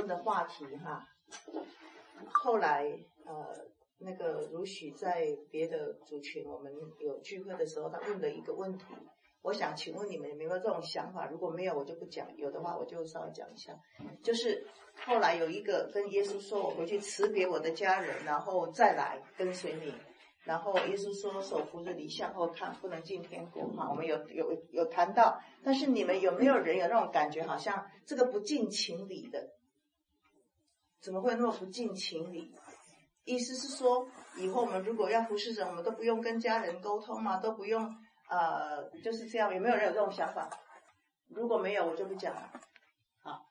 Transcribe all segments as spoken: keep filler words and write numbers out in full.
论的话题哈。后来呃，那个如许在别的族群我们有聚会的时候，他问了一个问题，我想请问你们有没有这种想法？如果没有我就不讲，有的话我就稍微讲一下。就是后来有一个跟耶稣说，我回去辞别我的家人，然后再来跟随你。然后耶稣说，手扶着你向后看，不能进天国哈。我们有有有谈到，但是你们有没有人有那种感觉，好像这个不近情理的？怎么会那么不近情理？意思是说，以后我们如果要服侍神，我们都不用跟家人沟通吗？都不用呃，就是这样。有没有人有这种想法？如果没有，我就不讲了。好，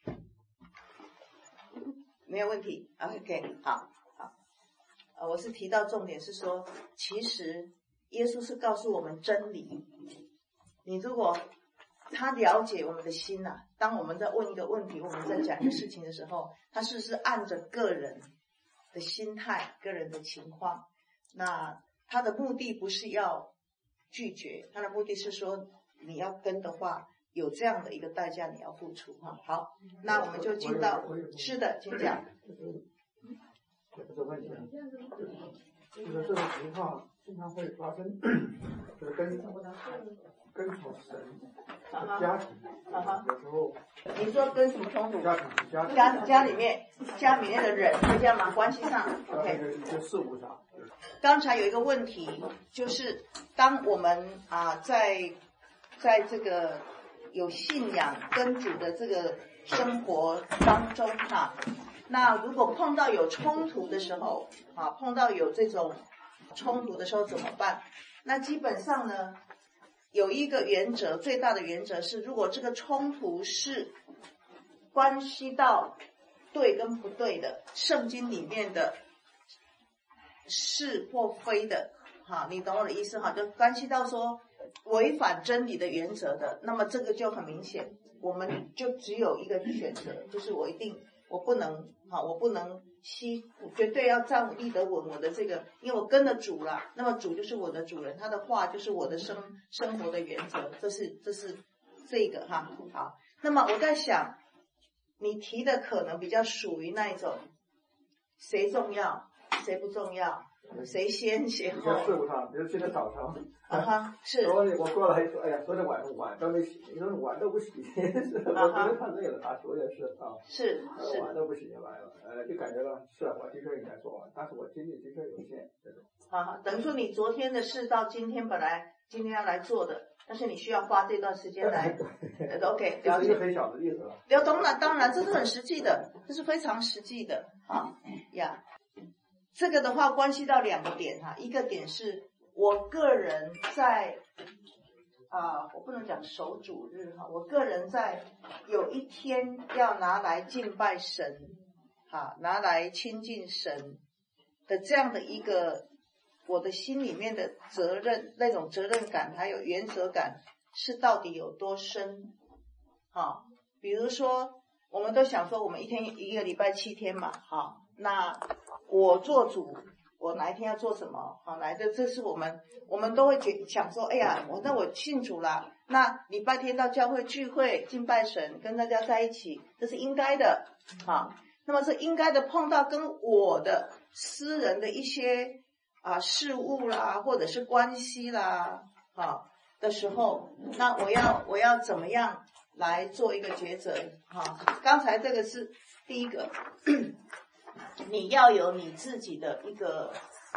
没有问题。OK， 好。呃，我是提到重点是说，其实耶稣是告诉我们真理。你如果他了解我们的心呐、啊，当我们在问一个问题，我们在讲一个事情的时候，他是不是按着个人的心态、个人的情况？那他的目的不是要拒绝，他的目的是说，你要跟的话，有这样的一个代价你要付出哈。好，那我们就进到，是的，请讲。 也不是问题，就是这种情况经常会发生，就是跟跟从神的家庭，有时候你说跟什么冲突？ 家庭家家家里面家里面的人会这样吗？关系上 ，OK。 一些事物上。 刚才有一个问题，就是当我们啊在在这个有信仰跟主的这个生活当中哈。那如果碰到有冲突的时候啊，碰到有这种冲突的时候怎么办？那基本上呢，有一个原则，最大的原则是，如果这个冲突是关系到对跟不对的，圣经里面的是或非的，哈，你懂我的意思哈？就关系到说违反真理的原则的，那么这个就很明显，我们就只有一个选择，就是我一定。我不能，好，我不能吸，我绝对要站立得稳我的这个，因为我跟了主了，那么主就是我的主人，他的话就是我的生生活的原则，这是这是这个哈，好，那么我在想，你提的可能比较属于那一种，谁重要，谁不重要，谁先谁后。 在事务上，比如今天早上， 啊哈，是。 昨天我过来说，哎呀，昨天晚上碗都没洗，你说碗都不洗，我昨天太累了，他说也是啊， 是是， 碗都不洗来了，呃，就感觉到是我的确应该做完，但是我精力的确有限，这种。 啊，等于说你昨天的事到今天本来今天要来做的，但是你需要花这段时间来，OK， 了解。 这是一个很小的例子了。 了，当然当然，这是很实际的，这是非常实际的啊呀。这个的话关系到两个点哈，一个点是我个人在啊，我不能讲守主日哈，我个人在有一天要拿来敬拜神，哈，拿来亲近神的这样的一个我的心里面的责任，那种责任感还有原则感是到底有多深？哈，比如说我们都想说我们一天一个礼拜七天嘛，哈，那我做主，我哪一天要做什么？好，来的这是我们，我们都会觉想说，哎呀，我那我信主了，那礼拜天到教会聚会敬拜神，跟大家在一起，这是应该的，好，那么这应该的碰到跟我的私人的一些啊事物啦，或者是关系啦，啊的时候，那我要我要怎么样来做一个抉择？哈，刚才这个是第一个。你要有你自己的一个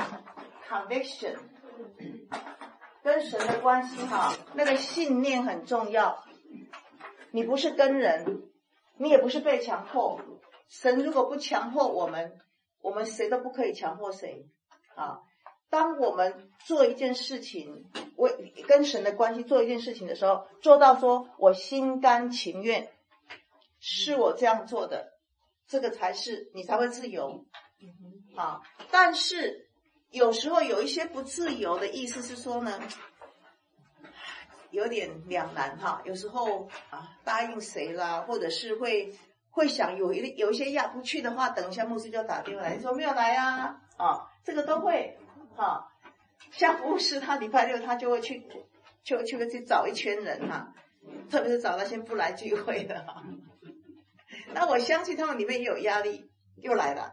conviction， 跟神的关系哈，那个信念很重要。你不是跟人，你也不是被强迫。神如果不强迫我们，我们谁都不可以强迫谁啊。当我们做一件事情，为跟神的关系做一件事情的时候，做到说我心甘情愿，是我这样做的。这个才是你才会自由，啊！但是有时候有一些不自由的意思是说呢，有点两难哈。有时候啊，答应谁啦，或者是会会想有一有一些压不去的话，等一下牧师就打电话来，你说没有来啊？啊，这个都会哈。像牧师他礼拜六他就会去就去去找一圈人哈，特别是找那些不来聚会的哈。 那我相信他们里面也有压力，又来了。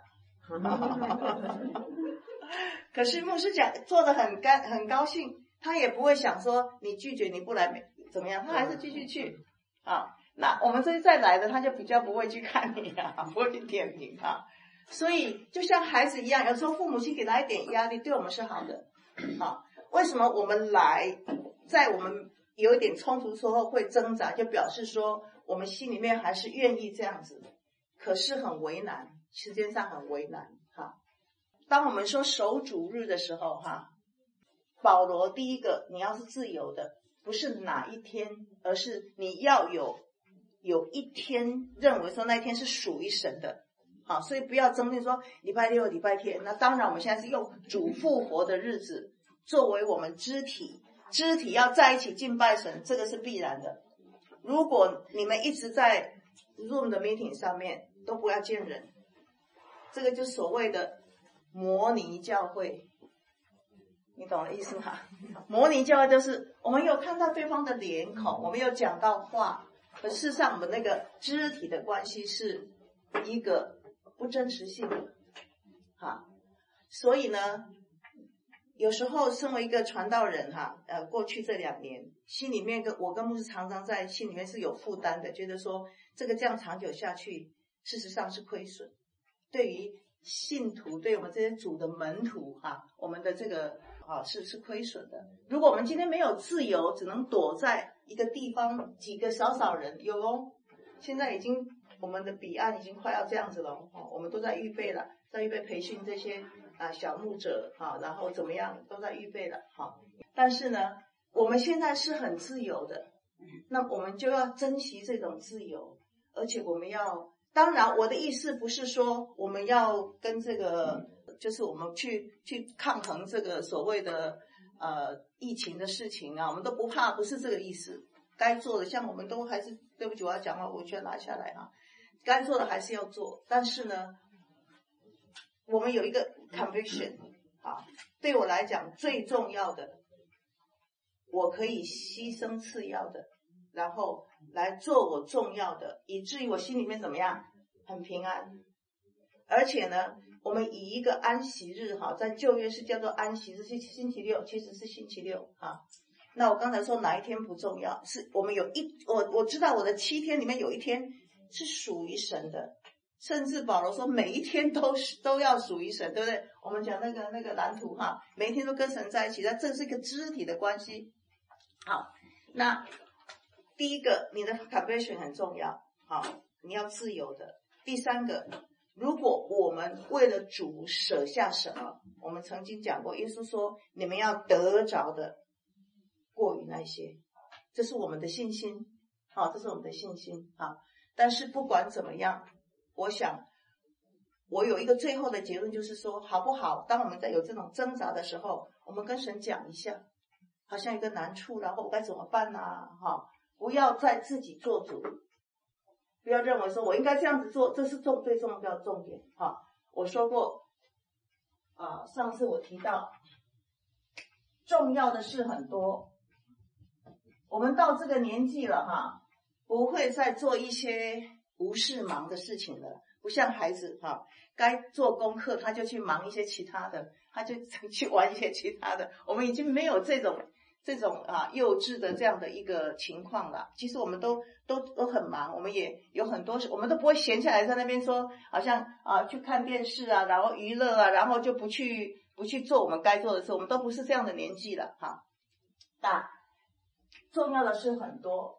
可是牧师讲做得很干很高兴，他也不会想说你拒绝你不来怎么样，他还是继续去啊。那我们这些再来的，他就比较不会去看你啊，不会去点评啊。所以就像孩子一样，有时候父母亲给他一点压力，对我们是好的啊。为什么我们来，在我们有一点冲突之后会挣扎，就表示说我们心里面还是愿意这样子，可是很为难，时间上很为难哈。当我们说守主日的时候哈，保罗第一个你要是自由的，不是哪一天，而是你要有有一天认为说那一天是属于神的，好，所以不要争论说礼拜六礼拜天。那当然我们现在是用主复活的日子作为我们肢体，肢体要在一起敬拜神，这个是必然的。如果你们一直在 Zoom 的 meeting 上面都不要见人，这个就所谓的模拟教会，你懂的意思吗？模拟教会就是我们有看到对方的脸孔，我们有讲到话，可事实上我们那个肢体的关系是一个不真实性的哈。所以呢，有时候身为一个传道人哈，呃，过去这两年心里面跟我跟牧师常常在心里面是有负担的，觉得说这个这样长久下去事实上是亏损，对于信徒，对我们这些主的门徒哈，我们的这个啊是是亏损的。如果我们今天没有自由，只能躲在一个地方，几个少少人，有哦，现在已经我们的彼岸已经快要这样子了哦，我们都在预备了，在预备培训这些啊小牧者啊，然后怎么样都在预备了哈。但是呢，我们现在是很自由的，那我们就要珍惜这种自由，而且我们要。当然我的意思不是说我们要跟这个就是我们去去抗衡这个所谓的呃疫情的事情啊，我们都不怕，不是这个意思。该做的像我们都还是，对不起我要讲话我就要拿下来啊，该做的还是要做。但是呢我们有一个 conviction 啊，对我来讲最重要的，我可以牺牲次要的，然后来做我重要的，以至于我心里面怎么样很平安。而且呢我们以一个安息日哈，在旧约是叫做安息日，是星期六，其实是星期六哈。那我刚才说哪一天不重要，是我们有一我我知道我的七天里面有一天是属于神的，甚至保罗说每一天都都要属于神，对不对？我们讲那个那个蓝图哈，每一天都跟神在一起，那这是一个肢体的关系。好，那第一个你的 conviction 很重要，好，你要自由的。第三个，如果我们为了主舍下什么，我们曾经讲过，耶稣说你们要得着的过于那些，这是我们的信心，好，这是我们的信心啊。但是不管怎么样，我想我有一个最后的结论，就是说好不好，当我们在有这种挣扎的时候，我们跟神讲一下，好像一个难处，然后我该怎么办啊，哈，不要再自己做主，不要认为说我应该这样子做，这是重最重要的重点哈。我说过啊，上次我提到重要的事很多，我们到这个年纪了哈，不会再做一些无事忙的事情了，不像孩子哈，该做功课他就去忙一些其他的，他就去玩一些其他的。我们已经没有这种这种啊幼稚的这样的一个情况了。其实我们都都都很忙，我们也有很多事，我们都不会闲下来在那边说好像啊去看电视啊，然后娱乐啊，然后就不去不去做我们该做的事，我们都不是这样的年纪了哈。那重要的事很多。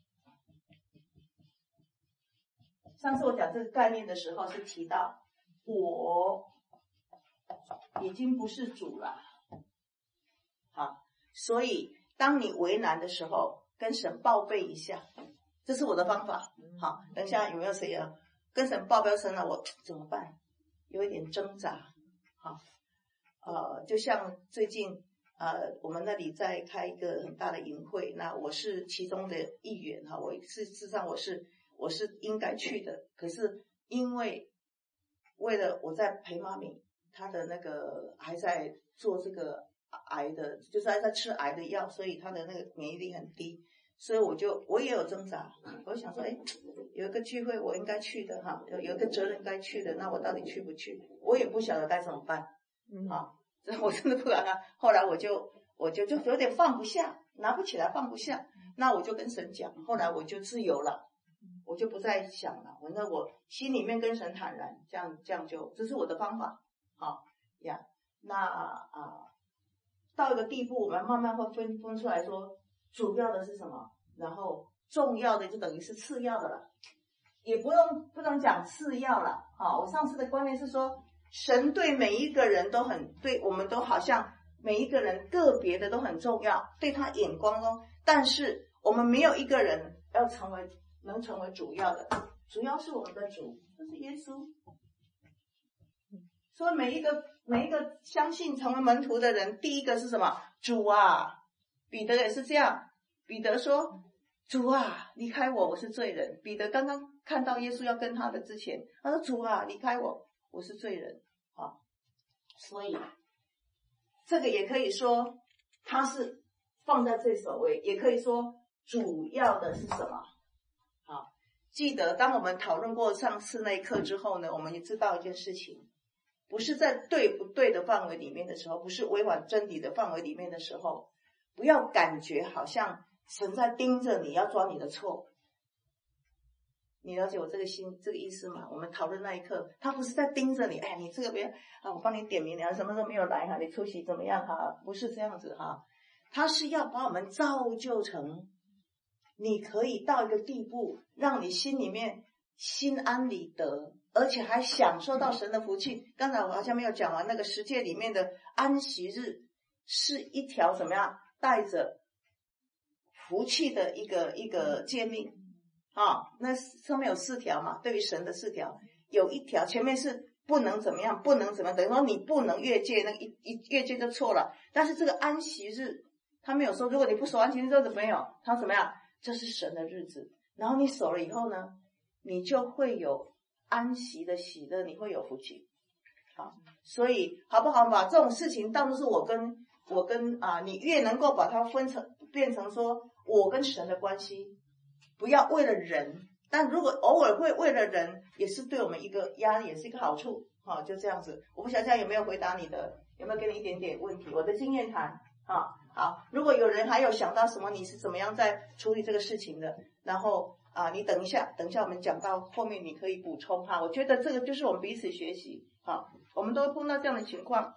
上次我讲这个概念的时候是提到我已经不是主了，好，所以当你为难的时候跟神报备一下，这是我的方法。好，等一下有没有谁要跟神报备？神了我怎么办？有一点挣扎。好，呃，就像最近呃我们那里在开一个很大的营会，那我是其中的一员哈，我事实上我是我是应该去的，可是因为为了我在陪妈咪，她的那个还在做这个癌的，就是还在吃癌的药，所以她的那个免疫力很低， 所以我就我也有挣扎，我想说，哎，有一个聚会我应该去的哈，有有一个责任该去的，那我到底去不去？我也不晓得该怎么办，嗯啊，这我真的不敢啊。后来我就我就就有点放不下，拿不起来放不下，那我就跟神讲，后来我就自由了，我就不再想了，反正我心里面跟神坦然，这样这样就这是我的方法，好呀。那啊，到一个地步，我们慢慢会分分出来说。主要的是什么？然后重要的就等于是次要的了，也不用不能讲次要了。好，我上次的观念是说，神对每一个人都很，对我们都好像每一个人个别的都很重要，对他眼光中，但是我们没有一个人要成为能成为主要的，主要是我们的主，就是耶稣。所以每一个每一个相信成为门徒的人，第一个是什么？主啊。彼得也是这样，彼得说，主啊，离开我，我是罪人。彼得刚刚看到耶稣要跟他的之前，他说，主啊，离开我，我是罪人啊。所以这个也可以说他是放在最首位，也可以说主要的是什么？好，记得当我们讨论过上次那一课之后呢，我们也知道一件事情，不是在对不对的范围里面的时候，不是违反真理的范围里面的时候，不要感觉好像神在盯着你，要抓你的错。你了解我这个心这个意思吗？我们讨论那一刻，他不是在盯着你，哎，你这个别啊，我帮你点名，你什么时候没有来哈？你出席怎么样哈？不是这样子哈，他是要把我们造就成，你可以到一个地步，让你心里面心安理得，而且还享受到神的福气。刚才我好像没有讲完，那个十诫里面的安息日是一条怎么样？带着福气的一个一个诫命啊，那上面有四条嘛，对于神的四条，有一条前面是不能怎么样，不能怎么样，等于说你不能越界，那一一越界就错了。但是这个安息日，他没有说，如果你不守安息日就怎么样，他怎么样？这是神的日子，然后你守了以后呢，你就会有安息的喜乐，你会有福气。好，所以好不好把这种事情当作是我跟。我跟啊，你越能够把它分成变成说我跟神的关系，不要为了人，但如果偶尔会为了人，也是对我们一个压力，也是一个好处。好，就这样子。我不晓得有没有回答你的，有没有给你一点点问题？我的经验谈啊，好。如果有人还有想到什么，你是怎么样在处理这个事情的，然后啊，你等一下，等一下我们讲到后面，你可以补充哈。我觉得这个就是我们彼此学习。好，我们都会碰到这样的情况。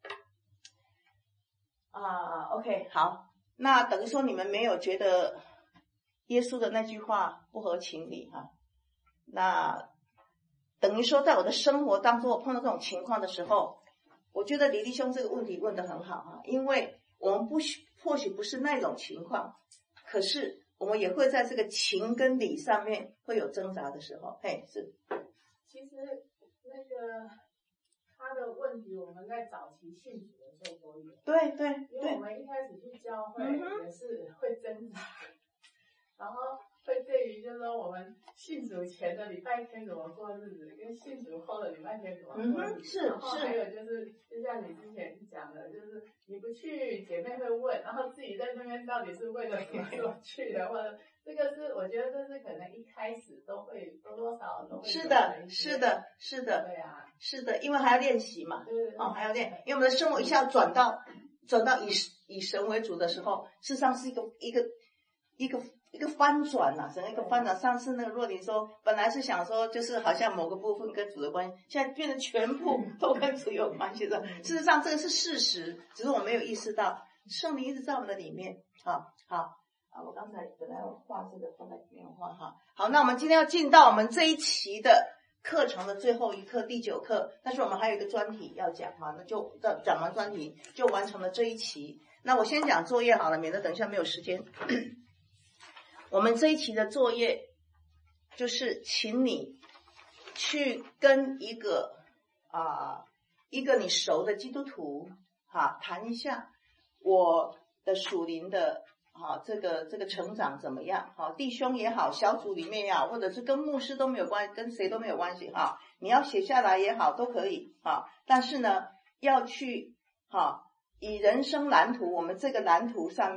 啊 ，OK， 好，那等于说你们没有觉得耶稣的那句话不合情理哈？那等于说在我的生活当中，我碰到这种情况的时候，我觉得李弟兄这个问题问得很好哈，因为我们不许或许不是那种情况，可是我们也会在这个情跟理上面会有挣扎的时候。嘿，是。 其实那个他的问题，我们在早期信主的时候都有。 对对对。 因为我们一开始去教会也是会挣扎，嗯、然后会对于就是说我们信主前的礼拜天怎么过日子，跟信主后的礼拜天怎么过日子， 嗯、是然后还有就是就像你之前讲的，就是你不去，姐妹会问，然后自己在那边到底是为了什么所去的，或者这个是我觉得这是可能一开始都会多多少少都会。 是的，是的，是的， 对啊， 是的，因为还要练习嘛， 对对对， 哦，还要练，因为我们的生活一下转到转到以以神为主的时候，事实上是一个一个一个一个翻转呐、啊，整个一个翻转。上次那个若琳说，本来是想说就是好像某个部分跟主的关系，现在变成全部都跟主有关系的。事实上这个是事实，只是我没有意识到，圣灵一直在我们的里面。好，好。啊，我刚才本来要画这个，后来没有画哈。好，那我们今天要进到我们这一期的课程的最后一课，第九课。但是我们还有一个专题要讲哈，那就讲完专题就完成了这一期。那我先讲作业好了，免得等一下没有时间。我们这一期的作业就是请你去跟一个啊、呃、一个你熟的基督徒哈谈一下我的属灵的。好，这个这个成长怎么样？好，弟兄也好，小组里面也好，或者是跟牧师都没有关系，跟谁都没有关系哈。你要写下来也好，都可以哈。但是呢，要去哈以人生蓝图，我们这个蓝图上面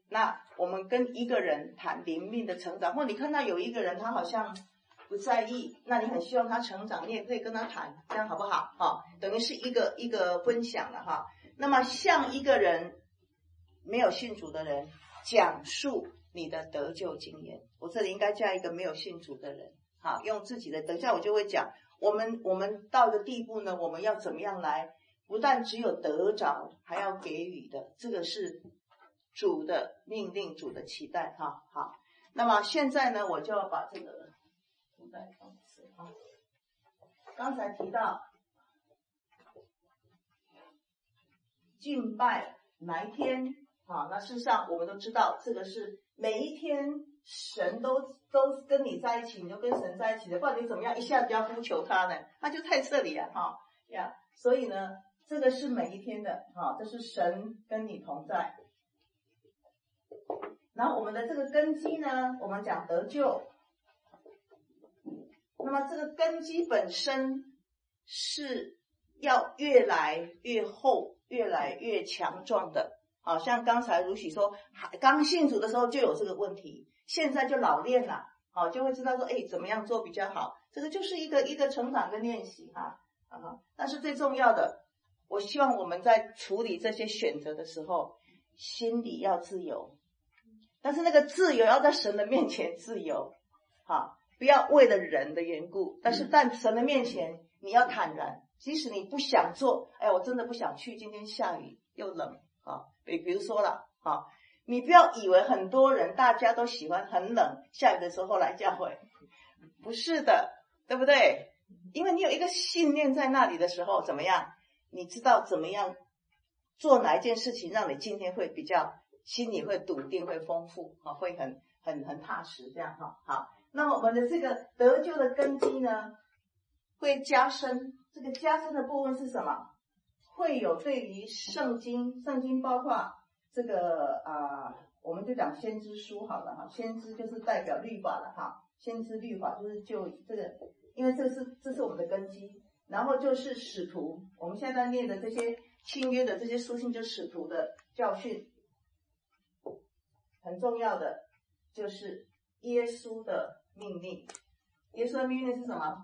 那我们跟一个人谈灵命的成长，或你看到有一个人他好像不在意，那你很希望他成长，你也可以跟他谈，这样好不好？哈，等于是一个一个分享了哈。那么向一个人没有信主的人讲述你的得救经验，我这里应该加一个没有信主的人，好，用自己的，等一下我就会讲，我们我们到的地步呢，我们要怎么样来，不但只有得着，还要给予的，这个是主的命令，主的期待哈。好，那么现在呢，我就要把这个古代方式哈，刚才提到敬拜哪一天啊？那事实上我们都知道，这个是每一天神都都跟你在一起，你就跟神在一起的，不然你怎么样一下子要呼求他呢？那就太彻底了哈呀。所以呢，这个是每一天的哈，这是神跟你同在。然后我们的这个根基呢，我们讲得救，那么这个根基本身是要越来越厚，越来越强壮的。好像刚才如许说，刚信主的时候就有这个问题，现在就老练了，好，就会知道说，哎，怎么样做比较好。这个就是一个一个成长跟练习哈，啊，但是最重要的，我希望我们在处理这些选择的时候，心里要自由，但是那个自由要在神的面前自由，好，不要为了人的缘故，但是在神的面前你要坦然，即使你不想做，哎，我真的不想去，今天下雨又冷。啊，比比如说了，啊，你不要以为很多人大家都喜欢很冷下雨的时候来教会，不是的，对不对？因为你有一个信念在那里的时候，怎么样？你知道怎么样做哪一件事情，让你今天会比较心里会笃定，会丰富，啊，会很很很踏实，这样哈。好，那么我们的这个得救的根基呢，会加深。这个加深的部分是什么？会有对于圣经，圣经包括这个啊、呃，我们就讲先知书好了哈，先知就是代表律法了哈，先知律法就是就这个，因为这是这是我们的根基，然后就是使徒，我们现在念的这些新约的这些书信，就是使徒的教训，很重要的就是耶稣的命令，耶稣的命令是什么？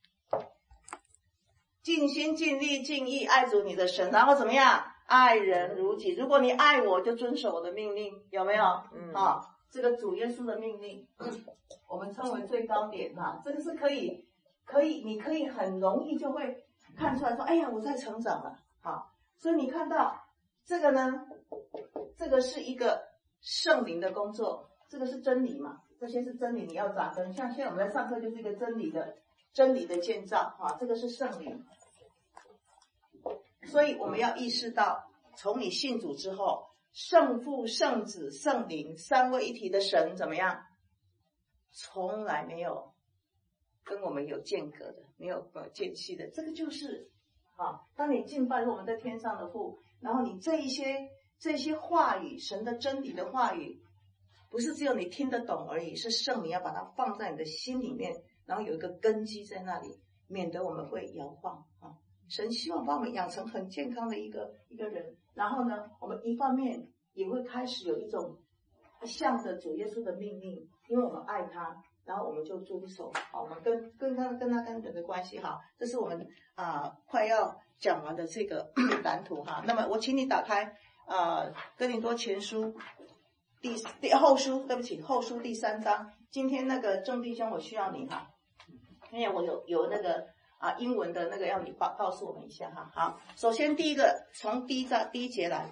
尽心尽力尽意爱主你的神，然后怎么样？爱人如己。如果你爱我，就遵守我的命令，有没有？嗯，啊，这个主耶稣的命令，我们称为最高点哈。这个是可以，可以，你可以很容易就会看出来说，哎呀，我在成长了。好，所以你看到这个呢，这个是一个圣灵的工作，这个是真理嘛？这些是真理，你要扎根。像现在我们在上课就是一个真理的。真理的建造啊，这个是圣灵，所以我们要意识到，从你信主之后，圣父、圣子、圣灵三位一体的神怎么样？从来没有跟我们有间隔的，没有呃间隙的，这个就是啊，当你敬拜我们在天上的父，然后你这一些这些话语，神的真理的话语，不是只有你听得懂而已，是圣灵要把它放在你的心里面。然后有一个根基在那里，免得我们会摇晃啊！神希望把我们养成很健康的一个一个人。然后呢，我们一方面也会开始有一种向着主耶稣的命令，因为我们爱他，然后我们就遵守。好，我们跟跟他跟他跟人的关系哈，这是我们啊、呃、快要讲完的这个蓝图哈。那么我请你打开啊《哥林多前书》第第后书，对不起，后书第三章。今天那个郑弟兄，我需要你哈。因为我有有那个啊英文的那个要你告告诉我们一下哈。好，首先第一个从第一章第一节来，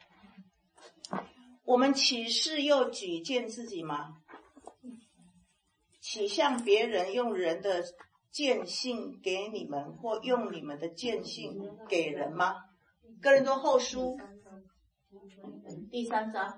我们岂是又举荐自己吗？岂向别人用人的荐信给你们，或用你们的荐信给人吗？哥林多后书第三章，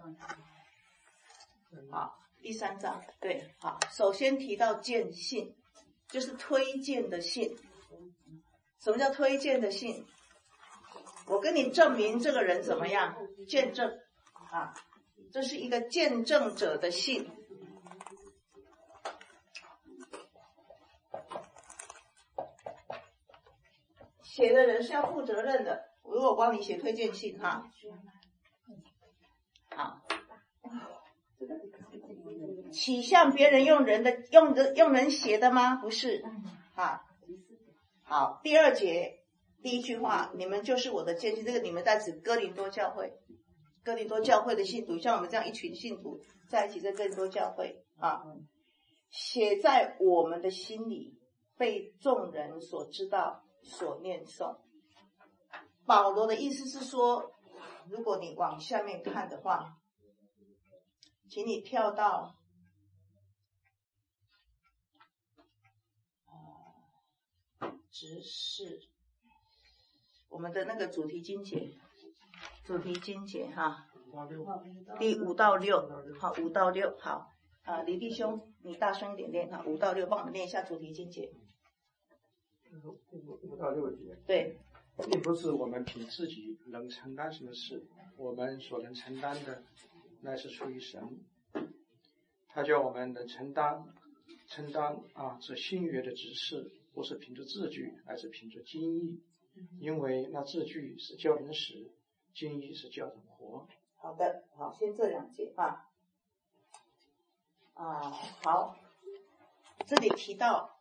好，第三章对，好，首先提到荐信。就是推荐的信。什么叫推荐的信？我跟你证明这个人怎么样，见证啊，这是一个见证者的信。写的人是要负责任的，如果我帮你写推荐信哈，好， 起向别人用人的用人用人写的吗？不是啊。好，第二节第一句话，你们就是我的见证。这个你们在指哥林多教会，哥林多教会的信徒，像我们这样一群信徒在一起，在哥林多教会啊，写在我们的心里，被众人所知道，所念诵。保罗的意思是说，如果你往下面看的话，请你跳到呃执事，我们的那个主题经节，主题经节哈，第五到六，好，五到六，好，啊、呃，李弟兄，你大声一点念哈，五到六，帮我们念一下主题经节。 五到六节。 对。 并不是我们凭自己能承担什么事，我们所能承担的乃是出于神，他叫我们能承担承担啊这新约的指示，不是凭着字句，而是凭着经义，因为那字句是叫人死，经义是叫人活。 好的，好，先这两节啊啊，好，这里提到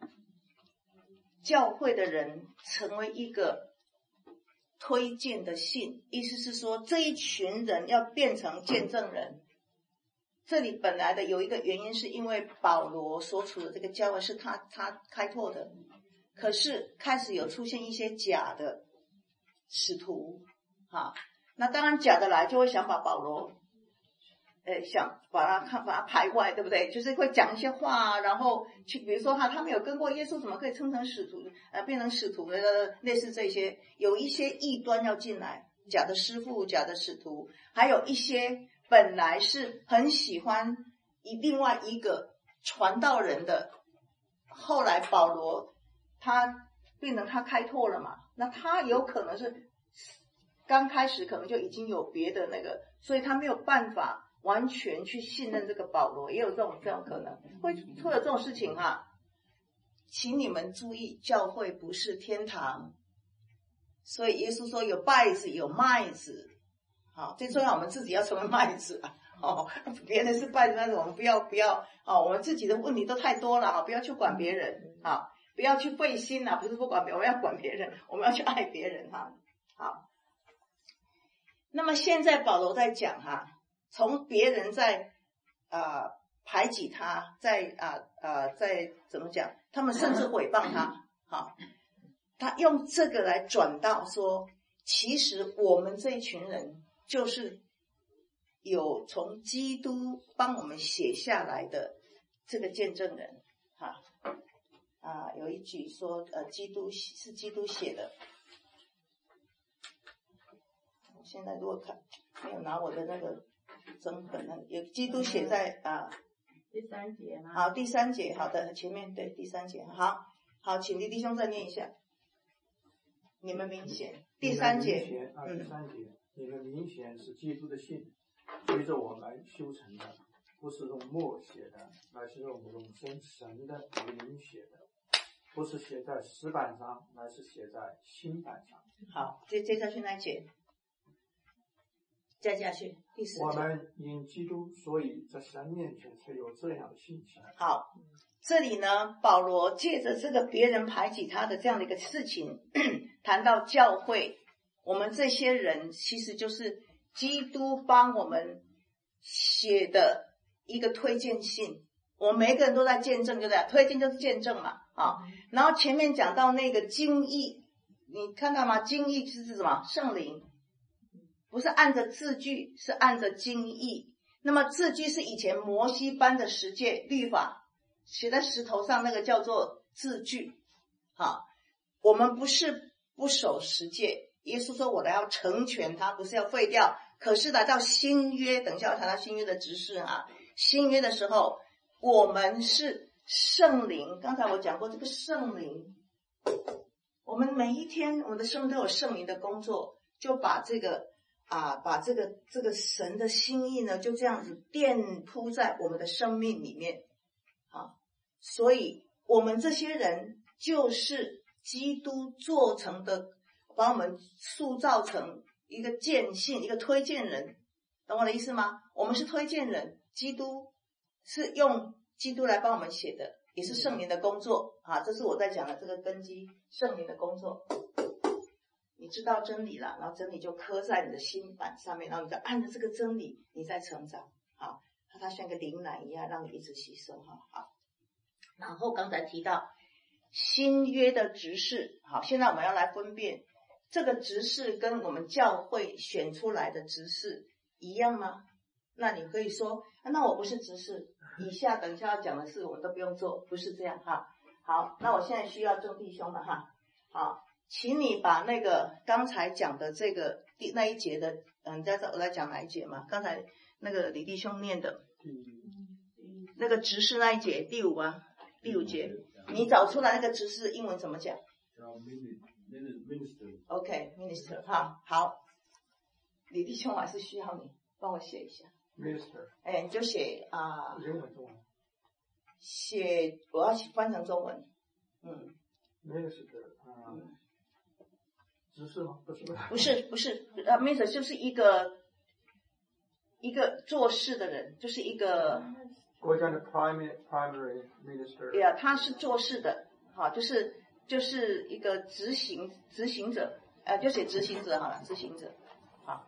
教会的人成为一个推荐的信，意思是说这一群人要变成见证人。这里本来的有一个原因，是因为保罗所处的这个教会是他他开拓的，可是开始有出现一些假的使徒，哈，那当然假的来就会想把保罗，呃，想把他看把他排外，对不对？就是会讲一些话，然后去，比如说哈，他没有跟过耶稣，怎么可以称成使徒？呃，变成使徒的，类似这些，有一些异端要进来，假的师傅、假的使徒，还有一些本来是很喜欢以另外一个传道人的，后来保罗他变成他开拓了嘛，那他有可能是刚开始可能就已经有别的那个，所以他没有办法完全去信任这个保罗，也有这种这种可能，会会有这种事情哈。请你们注意，教会不是天堂，所以耶稣说有稗子有麦子，好，最重要我们自己要成为麦子啊！哦，别人是稗子，但是我们不要不要哦，我们自己的问题都太多了啊，不要去管别人啊，不要去费心啊，不是不管别人，我们要管别人，我们要去爱别人哈。好，那么现在保罗在讲哈，从别人在啊、呃、排挤他，在啊啊、呃、在怎么讲，他们甚至诽谤他，好，他用这个来转到说，其实我们这一群人就是有从基督帮我们写下来的这个见证人，哈啊，有一句说呃，基督是基督写的。我现在如果看没有拿我的那个整本呢，有基督写在啊第三节吗？ 好，第三节，好的，前面对第三节，好好，请李弟兄再念一下。你们明显第三节啊，第三节，你们明显是基督的信，随着我们修成的，不是用墨写的，乃是用永生神的灵写的，不是写在石板上，乃是写在心板上。 好，接接下去那一节，再下去第四节。 我们因基督，所以在神面前才有这样的信心。 好，这里呢，保罗借着这个别人排挤他的这样的一个事情，谈到教会，我们这些人其实就是基督帮我们写的一个推荐信，我们每个人都在见证，对不对？推荐就是见证嘛，啊。然后前面讲到那个经义，你看到吗？经义就是什么？圣灵，不是按着字句，是按着经义。那么字句是以前摩西颁的十诫律法，写在石头上，那个叫做字句。好，我们不是不守十诫，耶稣说我来要成全他，不是要废掉。可是来到新约，等一下要谈到新约的执事啊，新约的时候，我们是圣灵。刚才我讲过这个圣灵，我们每一天我们的生命都有圣灵的工作，就把这个啊，把这个这个神的心意呢，就这样子遍铺在我们的生命里面啊。所以我们这些人就是基督做成的，把我们塑造成一个荐信，一个推荐人，懂我的意思吗？我们是推荐人，基督是用基督来帮我们写的，也是圣灵的工作啊。这是我在讲的这个根基，圣灵的工作。你知道真理了，然后真理就刻在你的心板上面，然后你再按着这个真理，你在成长。好，它像个灵奶一样，让你一直吸收。哈，好。然后刚才提到新约的执事，好，现在我们要来分辨这个执事跟我们教会选出来的执事一样吗？那你可以说，啊、那我不是执事，以下等一下要讲的事我们都不用做，不是这样哈。好，那我现在需要众弟兄了哈。好，请你把那个刚才讲的这个那一节的，嗯，你知道我在讲哪一节吗？刚才那个李弟兄念的，那个执事那一节第五啊，第五节，你找出来那个执事英文怎么讲 ？OK， minister， 哈，好，李弟兄我还是需要你帮我写一下。 Minister， 哎，你就写啊， 英文中文， 写我要翻成中文，嗯 ，Minister， 啊、呃，执事吗？不是， 不是，不是，呃 ，Minister 就是一个一个做事的人，就是一个国家的 primary primary minister。 对呀，他是做事的，好，就是就是一个执行执行者，呃，就写执行者好了，执行者，好。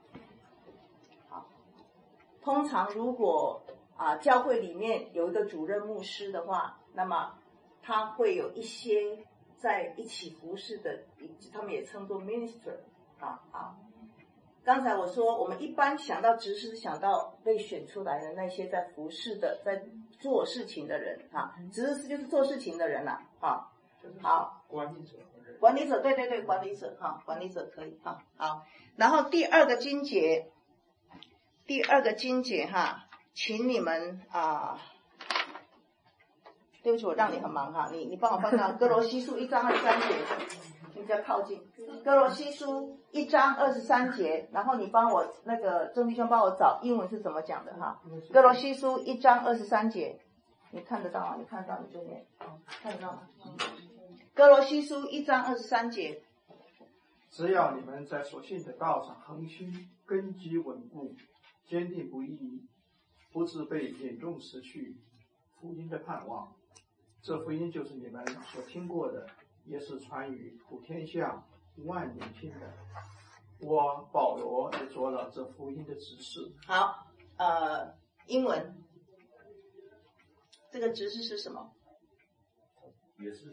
通常如果啊教会里面有一个主任牧师的话，那么他会有一些在一起服侍的，他们也称作 minister 啊啊。刚才我说我们一般想到执事，想到被选出来的那些在服侍的、在做事情的人啊，执事就是做事情的人啦啊。好， 管理者， 管理者，对对对，管理者哈，管理者可以哈。好，然后第二个经节。第二个经节哈，请你们啊，对不起，我让你很忙哈，你你帮我翻到哥罗西书一章二十三节，你比较靠近。哥罗西书一章二十三节，然后你帮我那个郑弟兄帮我找英文是怎么讲的哈。哥罗西书一章二十三节，你看得到吗？你看得到你就念，看得到吗？哥罗西书一章二十三节， 只要你们在所信的道上恒心，根基稳固。坚定不移，不致被眼中失去福音的盼望。这福音就是你们所听过的，也是传于普天下万民听的。我保罗也做了这福音的执事。 好，呃，英文，这个执事是什么？ 也是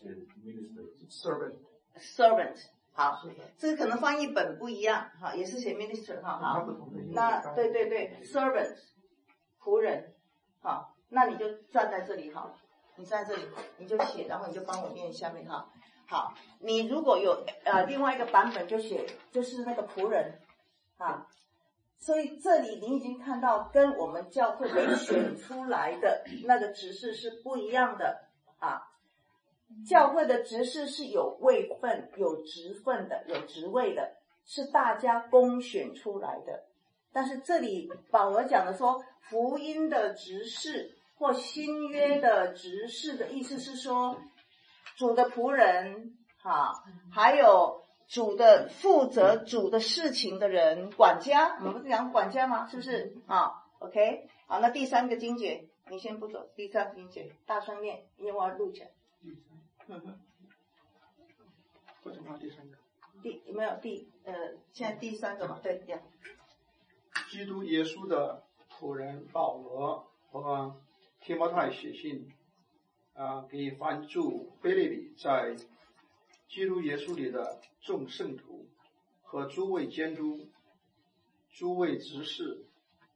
servant servant。好，这个可能翻译本不一样，哈，也是写 minister 哈，好，那对对对 ，servant 仆人，好，那你就站在这里好了，你站在这里你就写，然后你就帮我念下面哈，好，你如果有呃另外一个版本就写就是那个仆人，啊，所以这里你已经看到跟我们教会被选出来的那个执事是不一样的啊。教会的执事是有位分、有职分的、有职位的，是大家公选出来的。但是这里保罗讲的说，福音的执事或新约的执事的意思是说，主的仆人，哈，还有主的负责主的事情的人，管家，我们不是讲管家吗？是不是啊 ？OK， 好，那第三个经节，你先不走，第三个经节大声念，因为我要录起来。嗯哼， 为什么第三个？ 第没有第呃，现在第三个嘛，对呀。 基督耶稣的仆人保罗和提摩太写信，啊、呃，给凡住腓立比在基督耶稣里的众圣徒和诸位监督、诸位执事。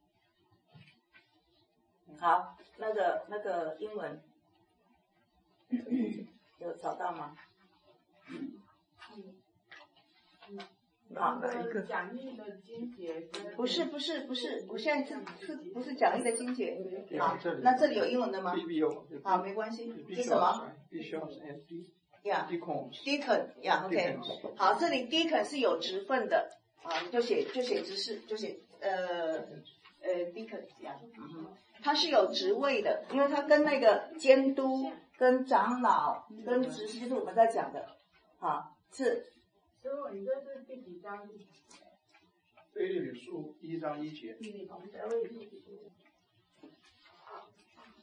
好，那个那个英文。有找到吗？ 嗯嗯，好，讲义的经节不是不是不是，我现在是是不是讲义的经节？ 好， 那这里有英文的吗？ 必有。 好，没关系。是什么？ 必须要是 M D。 呀 ，deacon， 呀 ，OK。好，这里 deacon 是有职分的啊，你就写就写执事，就写呃呃 deacon 呀，嗯，他是有职位的，因为他跟那个监督。跟长老、跟执事就是我们在讲的，啊，是。 师傅，你这是第几章？ 腓立比书一章一节。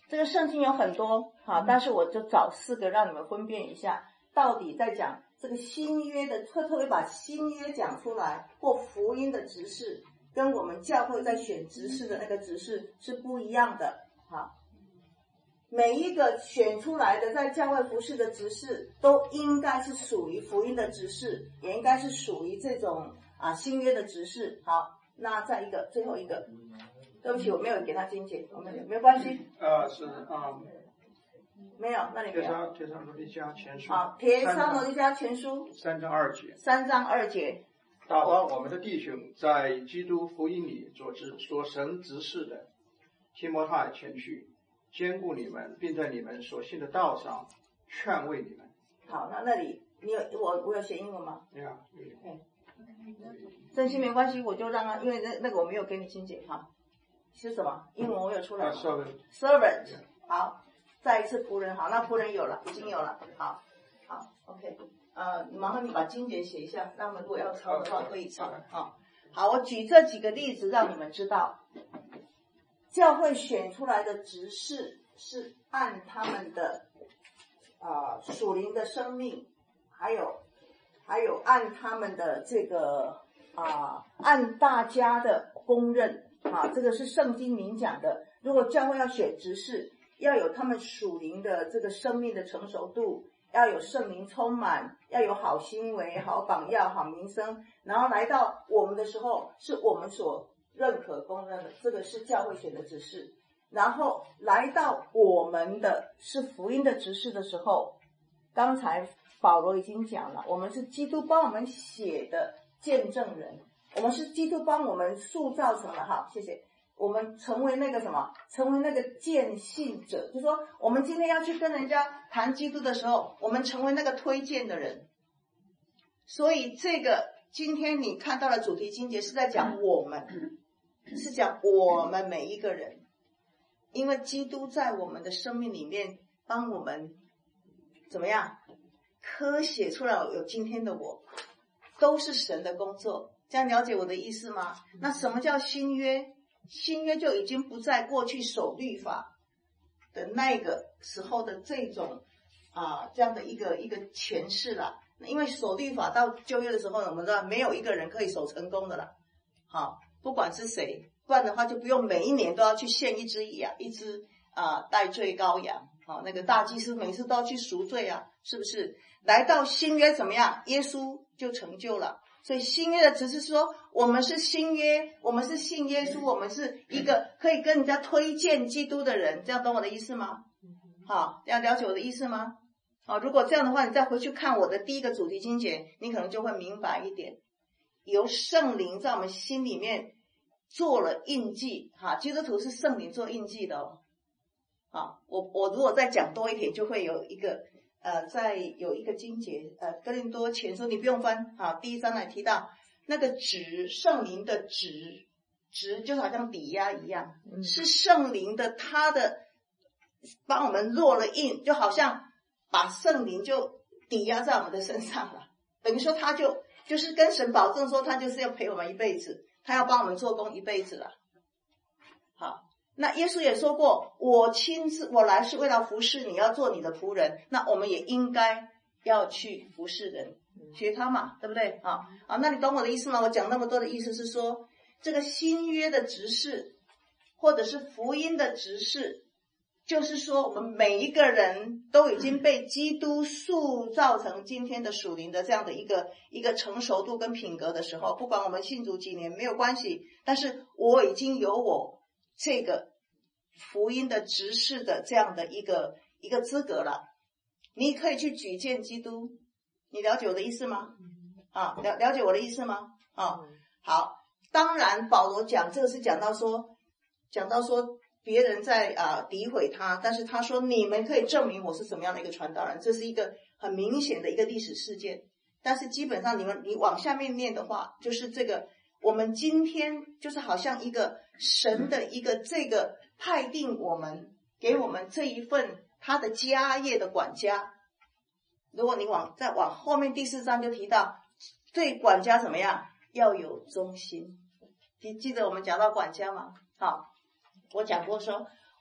这个圣经有很多好，但是我就找四个让你们分辨一下，到底在讲这个新约的，特特别把新约讲出来，或福音的执事，跟我们教会在选执事的那个执事是不一样的。好，每一个选出来的在教会服事的执事，都应该是属于福音的执事，也应该是属于这种啊新约的执事。好，那再一个，最后一个，对不起，我没有给他精简，我没有，没有关系。 呃，是啊， 没有，那你没有。 帖撒帖撒罗尼迦前书， 好，帖撒罗尼迦前书三章二节， 三章二节。 打发我们的弟兄在基督福音里所知所神指示的，提摩太前去，兼顾你们，并在你们所信的道上劝慰你们。 好，那那里你有我我有写英文吗？ 没有。 嗯，真心没关系，我就让他，因为那那个我没有给你精简哈。是什么？英文我有出来吗？ servant servant 好，再一次仆人，好，那仆人有了，已经有了，好，好 ，OK。呃，麻烦你把精简写一下，那么如果要抄的话可以抄。好，好，我举这几个例子让你们知道，教会选出来的执事是按他们的啊、呃、属灵的生命，还有还有按他们的这个啊、呃、按大家的公认啊，这个是圣经明讲的。如果教会要选执事，要有他们属灵的这个生命的成熟度。要有圣灵充满，要有好行为、好榜样、好名声，然后来到我们的时候，是我们所认可公认的，这个是教会选的执事。然后来到我们的是福音的执事的时候，刚才保罗已经讲了，我们是基督帮我们写的见证人，我们是基督帮我们塑造成了，好，谢谢。我们成为那个什么，成为那个见信者，就是说我们今天要去跟人家谈基督的时候，我们成为那个推荐的人。所以这个今天你看到的主题经节是在讲我们，是讲我们每一个人，因为基督在我们的生命里面帮我们怎么样刻写出来有今天的我，都是神的工作。这样了解我的意思吗？那什么叫新约？新约就已经不在过去守律法的那个时候的这种啊这样的一个一个诠释了。因为守律法到旧约的时候，我们知道没有一个人可以守成功的了，好，不管是谁，不然的话就不用每一年都要去献一只羊，一只啊代罪羔羊，好，那个大祭司每次都要去赎罪啊，是不是？来到新约怎么样？耶稣就成就了。所以新约的只是说我们是新约，我们是信耶稣，我们是一个可以跟人家推荐基督的人，这样懂我的意思吗？好，这样了解我的意思吗？好，如果这样的话，你再回去看我的第一个主题经节，你可能就会明白一点。由圣灵在我们心里面做了印记，哈，基督徒是圣灵做印记的哦。好，我我如果再讲多一点，就会有一个呃，在有一个经节，呃，哥林多前书你不用翻，好，第一章来提到那个值，圣灵的值，值就好像抵押一样，嗯、是圣灵的他的帮我们落了印，就好像把圣灵就抵押在我们的身上了，等于说他就就是跟神保证说他就是要陪我们一辈子，他要帮我们做工一辈子了。好。那耶稣也说过，我亲自我来是为了服侍你，要做你的仆人，那我们也应该要去服侍人，学他嘛，对不对？啊啊，那你懂我的意思吗？我讲那么多的意思是说，这个新约的执事或者是福音的执事，就是说我们每一个人都已经被基督塑造成今天的属灵的这样的一个一个成熟度跟品格的时候，不管我们信主几年没有关系，但是我已经有我这个福音的执事的这样的一个一个资格了，你可以去举荐基督，你了解我的意思吗？啊，了了解我的意思吗？啊，好，当然保罗讲这个是讲到说，讲到说别人在啊诋毁他，但是他说你们可以证明我是什么样的一个传道人，这是一个很明显的一个历史事件。但是基本上你们你往下面念的话，就是这个我们今天就是好像一个神的一个这个派定我们给我们这一份他的家业的管家。如果你往再往后面第四章就提到对管家怎么样，要有忠心。记记得我们讲到管家吗？好，我讲过说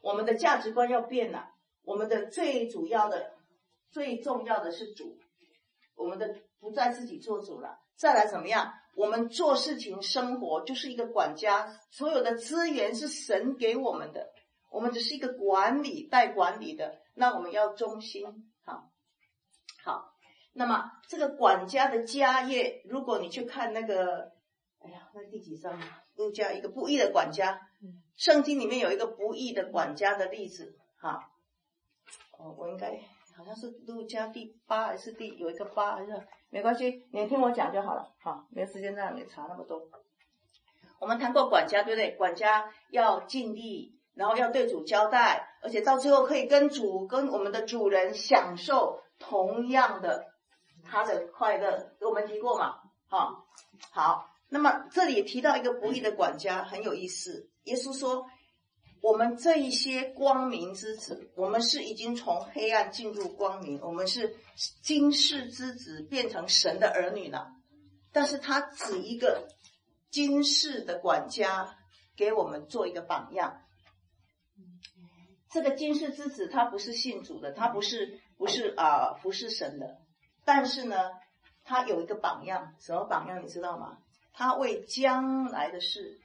我们的价值观要变了，我们的最主要的、最重要的是主，我们的不再自己做主了。再来怎么样？我们做事情、生活就是一个管家，所有的资源是神给我们的，我们只是一个管理、带管理的。那我们要忠心，好，好。那么这个管家的家业，如果你去看那个，哎呀，那第几章？路加一个不义的管家，圣经里面有一个不义的管家的例子，哈，哦，我应该好像是路加第八还是第有一个八还是没关系，你听我讲就好了，好，没有时间让你查那么多。我们谈过管家，对不对？管家要尽力，然后要对主交代，而且到最后可以跟主、跟我们的主人享受同样的他的快乐，我们提过嘛？好，好。那么这里提到一个不义的管家，很有意思。耶稣说，我们这一些光明之子，我们是已经从黑暗进入光明，我们是今世之子变成神的儿女了。但是他指一个今世的管家给我们做一个榜样。这个今世之子他不是信主的，他不是不是啊、呃、服侍神的，但是呢他有一个榜样。什么榜样你知道吗？他为将来的事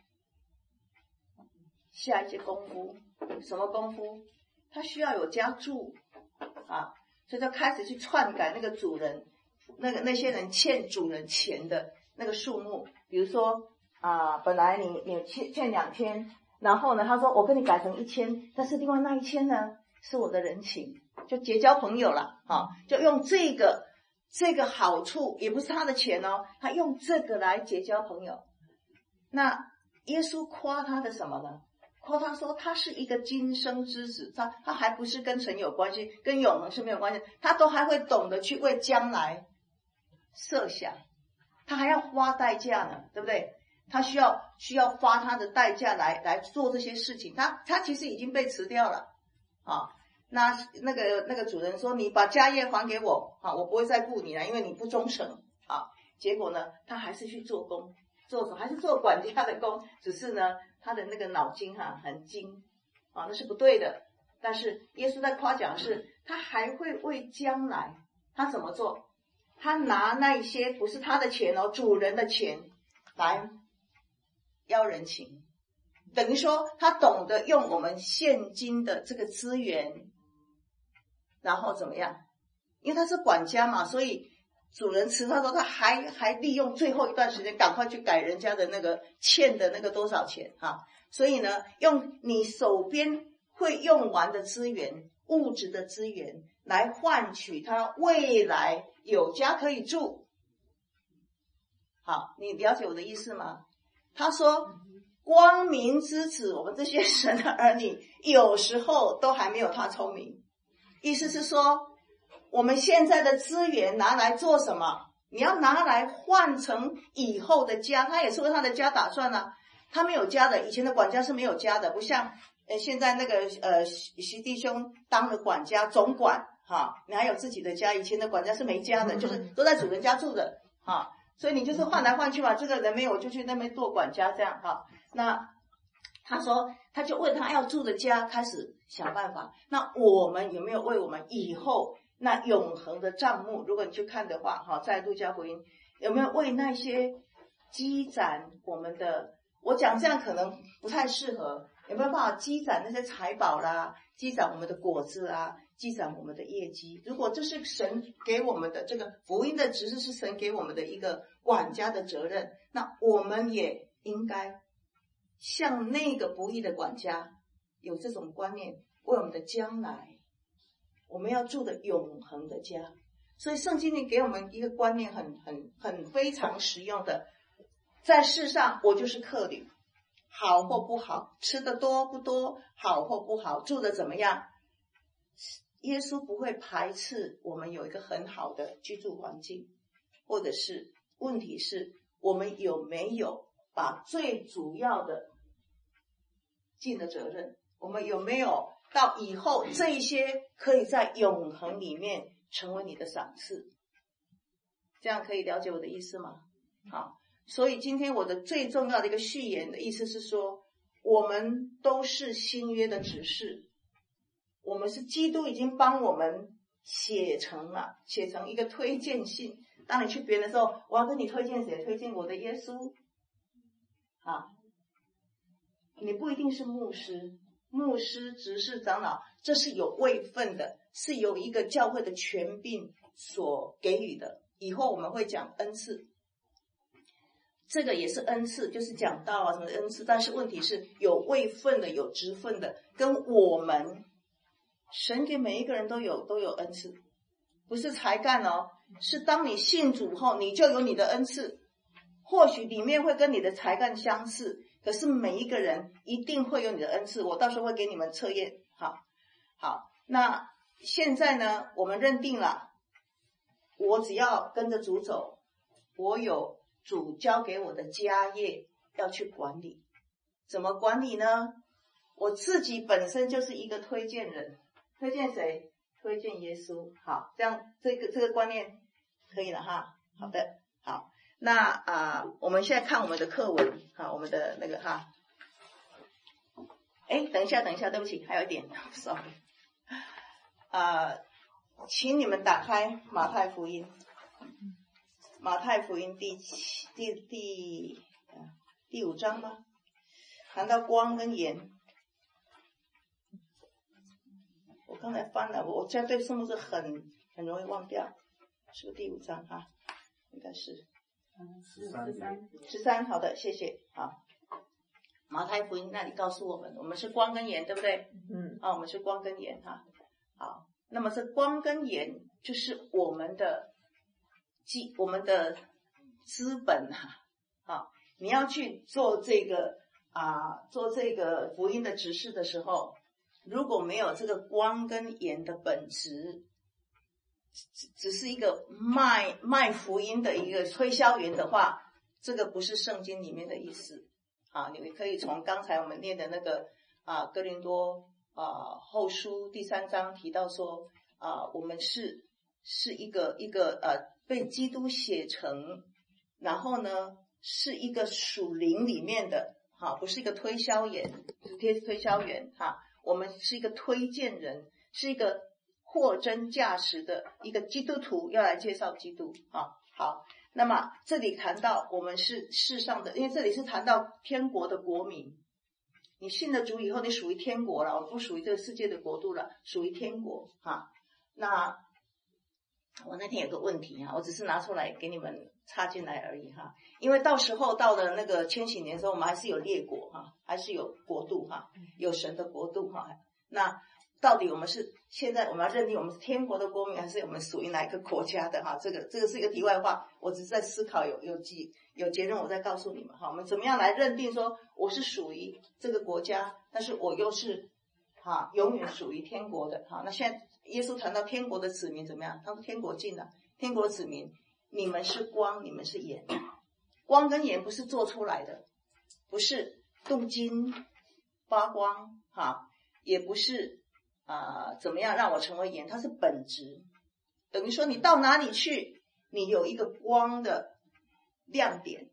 下一些功夫。什么功夫？他需要有家住啊，所以他开始去篡改那个主人那个那些人欠主人钱的那个数目。比如说啊，本来你你欠欠两千，然后呢他说我跟你改成一千，但是另外那一千呢是我的人情，就结交朋友了啊，就用这个这个好处，也不是他的钱哦，他用这个来结交朋友。那耶稣夸他的什么呢？夸他说他是一个今生之子，他他还不是跟神有关系，跟永恒是没有关系，他都还会懂得去为将来设想，他还要花代价呢，对不对？他需要需要花他的代价来来做这些事情，他他其实已经被辞掉了啊。那那个那个主人说，你把家业还给我啊，我不会再雇你了，因为你不忠诚啊。结果呢，他还是去做工，做什么？还是做管家的工，只是呢他的那个脑筋哈、啊、很精啊，那是不对的。但是耶稣在夸奖的是，他还会为将来，他怎么做？他拿那些不是他的钱哦，主人的钱来要人情，等于说他懂得用我们现今的这个资源，然后怎么样？因为他是管家嘛，所以主人辞他说他还还利用最后一段时间赶快去改人家的那个欠的那个多少钱啊！所以呢，用你手边会用完的资源、物质的资源来换取他未来有家可以住。好，你了解我的意思吗？他说光明之子，我们这些神的儿女有时候都还没有他聪明。意思是说，我们现在的资源拿来做什么？你要拿来换成以后的家，他也是为他的家打算啊。他没有家的，以前的管家是没有家的，不像呃现在那个呃徐弟兄当了管家总管哈，你还有自己的家。以前的管家是没家的，就是都在主人家住的哈，所以你就是换来换去嘛，这个人没有就去那边做管家这样哈。那他说他就为他要住的家开始想办法。那我们有没有为我们以后那永恒的账目，如果你去看的话哈，在路加福音有没有为那些积攒我们的，我讲这样可能不太适合，有没有办法积攒那些财宝啦，积攒我们的果子啦，积攒我们的业绩？如果这是神给我们的，这个福音的指示是神给我们的一个管家的责任，那我们也应该像那个不义的管家有这种观念，为我们的将来，我们要住的永恒的家。所以圣经里给我们一个观念很很很非常实用的，在世上我就是客旅，好或不好，吃的多不多，好或不好，住的怎么样，耶稣不会排斥我们有一个很好的居住环境，或者是问题是我们有没有把最主要的尽的责任，我们有没有到以后这一些可以在永恒里面成为你的赏赐？这样可以了解我的意思吗？好，所以今天我的最重要的一个序言的意思是说，我们都是新约的执事， 我们是基督已经帮我们写成了，写成一个推荐信。当你去别人的时候，我要跟你推荐谁？推荐我的耶稣。啊，你不一定是牧师，牧师、执事、长老，这是有位分的，是由一个教会的权柄所给予的。以后我们会讲恩赐，这个也是恩赐，就是讲道啊什么的恩赐。但是问题是有位分的，有职分的，跟我们神给每一个人都有都有恩赐，不是才干哦，是当你信主后，你就有你的恩赐。或许里面会跟你的才干相似，可是每一个人一定会有你的恩赐。我到时候会给你们测验。好，好，那现在呢，我们认定了，我只要跟着主走，我有主交给我的家业要去管理。怎么管理呢？我自己本身就是一个推荐人，推荐谁？推荐耶稣。好，这样这个这个观念可以了哈。好的，好。那啊、呃，我们现在看我们的课文，好，我们的那个哈，哎，等一下，等一下，对不起，还有一点 ，sorry， 啊、呃，请你们打开马太福音，马太福音第七第第第五章吗？谈到光跟盐，我刚才翻了，我现在对数目字很很容易忘掉，是不是第五章哈？应该是。 十三， 十三，好的，谢谢。好，马太福音那里告诉我们，我们是光跟盐，对不对？嗯，啊，我们是光跟盐哈。好，那么这光跟盐就是我们的基，我们的资本哈。好，你要去做这个啊，做这个福音的执事的时候，如果没有这个光跟盐的本质，只只是一个卖卖福音的一个推销员的话，这个不是圣经里面的意思啊。你们可以从刚才我们念的那个啊哥林多啊后书第三章提到说啊，我们是是一个一个呃被基督写成，然后呢是一个属灵里面的哈、啊，不是一个推销员，推推销员哈、啊，我们是一个推荐人，是一个货真价实的一个基督徒要来介绍基督啊。好，那么这里谈到我们是世上的，因为这里是谈到天国的国民，你信了主以后，你属于天国了，我不属于这个世界的国度了，属于天国哈。那我那天有个问题哈，我只是拿出来给你们插进来而已哈，因为到时候到了那个千禧年的时候，我们还是有列国哈，还是有国度哈，有神的国度哈。那到底我们是现在我们要认定我们是天国的国民，还是我们属于哪一个国家的哈？这个这个是一个题外话，我只是在思考，有有几有结论，我再告诉你们哈。我们怎么样来认定说我是属于这个国家，但是我又是哈永远属于天国的哈？那现在耶稣谈到天国的子民怎么样？他说天国近了，天国子民，你们是光，你们是盐，光跟盐不是做出来的，不是镀金发光哈，也不是。啊、呃，怎么样让我成为盐？它是本质，等于说你到哪里去，你有一个光的亮点，